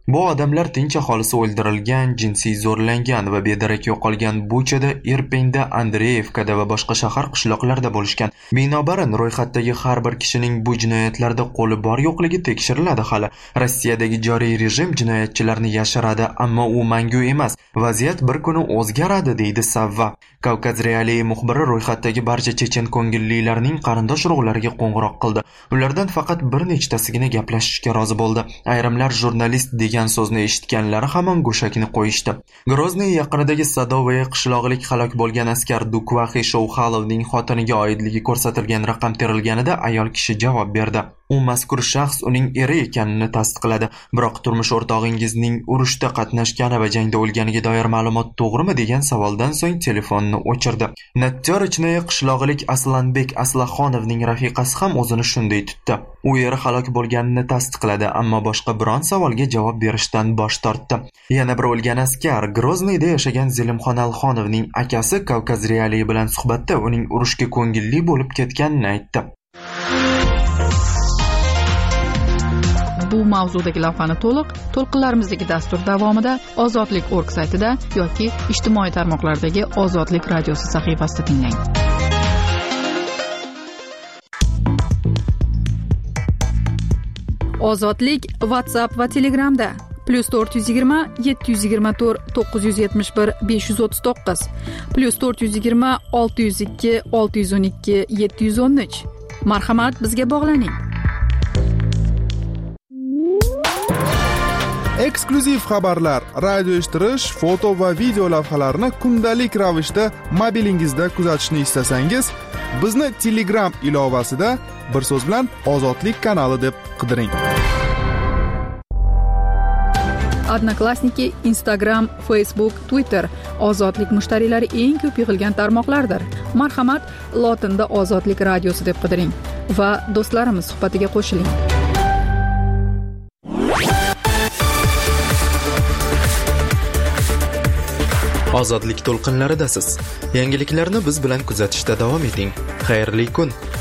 Bu odamlar tinch aholisi o'ldirilgan, jinsiy zo'rlangan va bedarak yo'qolgan Buchada, Irpinda, Andreyevkada va boshqa shahar qishloqlarda bo'lishgan. Binobarin, ro'yxatdagi har bir kishining bu jinoyatlarda qo'li bor yo'qligi tekshiriladi hali. Rossiyadagi joriy rejim jinoyatchilarni yashiradi, ammo u mangu emas. Vaziyat bir kuni o'zgaradi, deydi Savva. Kavkaz Realiy muxbiri ro'yxatdagi barcha chechen ko'ngillilarning qarindosh urug'lariga qo'ng'iroq qildi. Ulardan faqat bir nechtasigina gaplashishga rozi bo'ldi. Ayrimlar jurnalist degan so'zni eshitganlari hamon go'shakni qo'yishdi. Grozniy yaqinidagi Sadovaya qishlog'ilik halok bo'lgan askar Dukvaxi Shouxalovning xotiniga oidligi ko'rsatilgan raqam terilganida ayol kishi javob berdi. U mazkur shaxs uning eri ekanini tasdiqladi. Biroq turmush o'rtog'ingizning urushda qatnashgani va jangda o'lganiga doir ma'lumot to'g'rimi degan savoldan so'ng telefonni o'chirdi. Natjorichnoye qishlog'ilik Aslanbek Aslaxonovning rafiqasi ham o'zini shunday tutdi. U eri halok bo'lganini tasdiqladi, ammo boshqa biron savolga javob berishdan bosh tortdi. Yana bir o'lgan askar Grozniyda yashagan Zelimxon Alxonovning akasi Kavkaz Realiy bilan suhbatda uning urushga ko'ngilli bo'lib ketganini aytdi. Bu mavzudagi lavhani to'liq to'lqinlarimizdagi dastur davomida ozodlik точка org saytida yoki ijtimoiy tarmoqlardagi Ozodlik radiosi sahifasida tinglang. Ozodlik WhatsApp va Telegramda plus to'rt yuz yigirma yetti yuz yigirma to'rt to'qqiz yuz yetmish bir besh yuz o'ttiz to'qqiz plus to'rt yuz yigirma olti yuz ikki olti yuz o'n ikki yetti yuz o'n uch. Marhamat, bizga bog'laning. Eksklyuziv xabarlar, radio eshittirish, foto va video lavhalarni kundalik ravishda mobilingizda kuzatishni istasangiz, bizni Telegram ilovasida bir so'z bilan Ozodlik kanali deb qidiring. Odnoklassniki, Instagram, Facebook, Twitter Ozodlik mushtariylari eng ko'p yig'ilgan tarmoqlardir. Marhamat, lotinda Ozodlik radiosi deb qidiring va do'stlarimiz suhbatiga qo'shiling. Ozodlik to'lqinlaridasiz. Yangiliklarni biz bilan kuzatishda davom eting. Xayrli kun.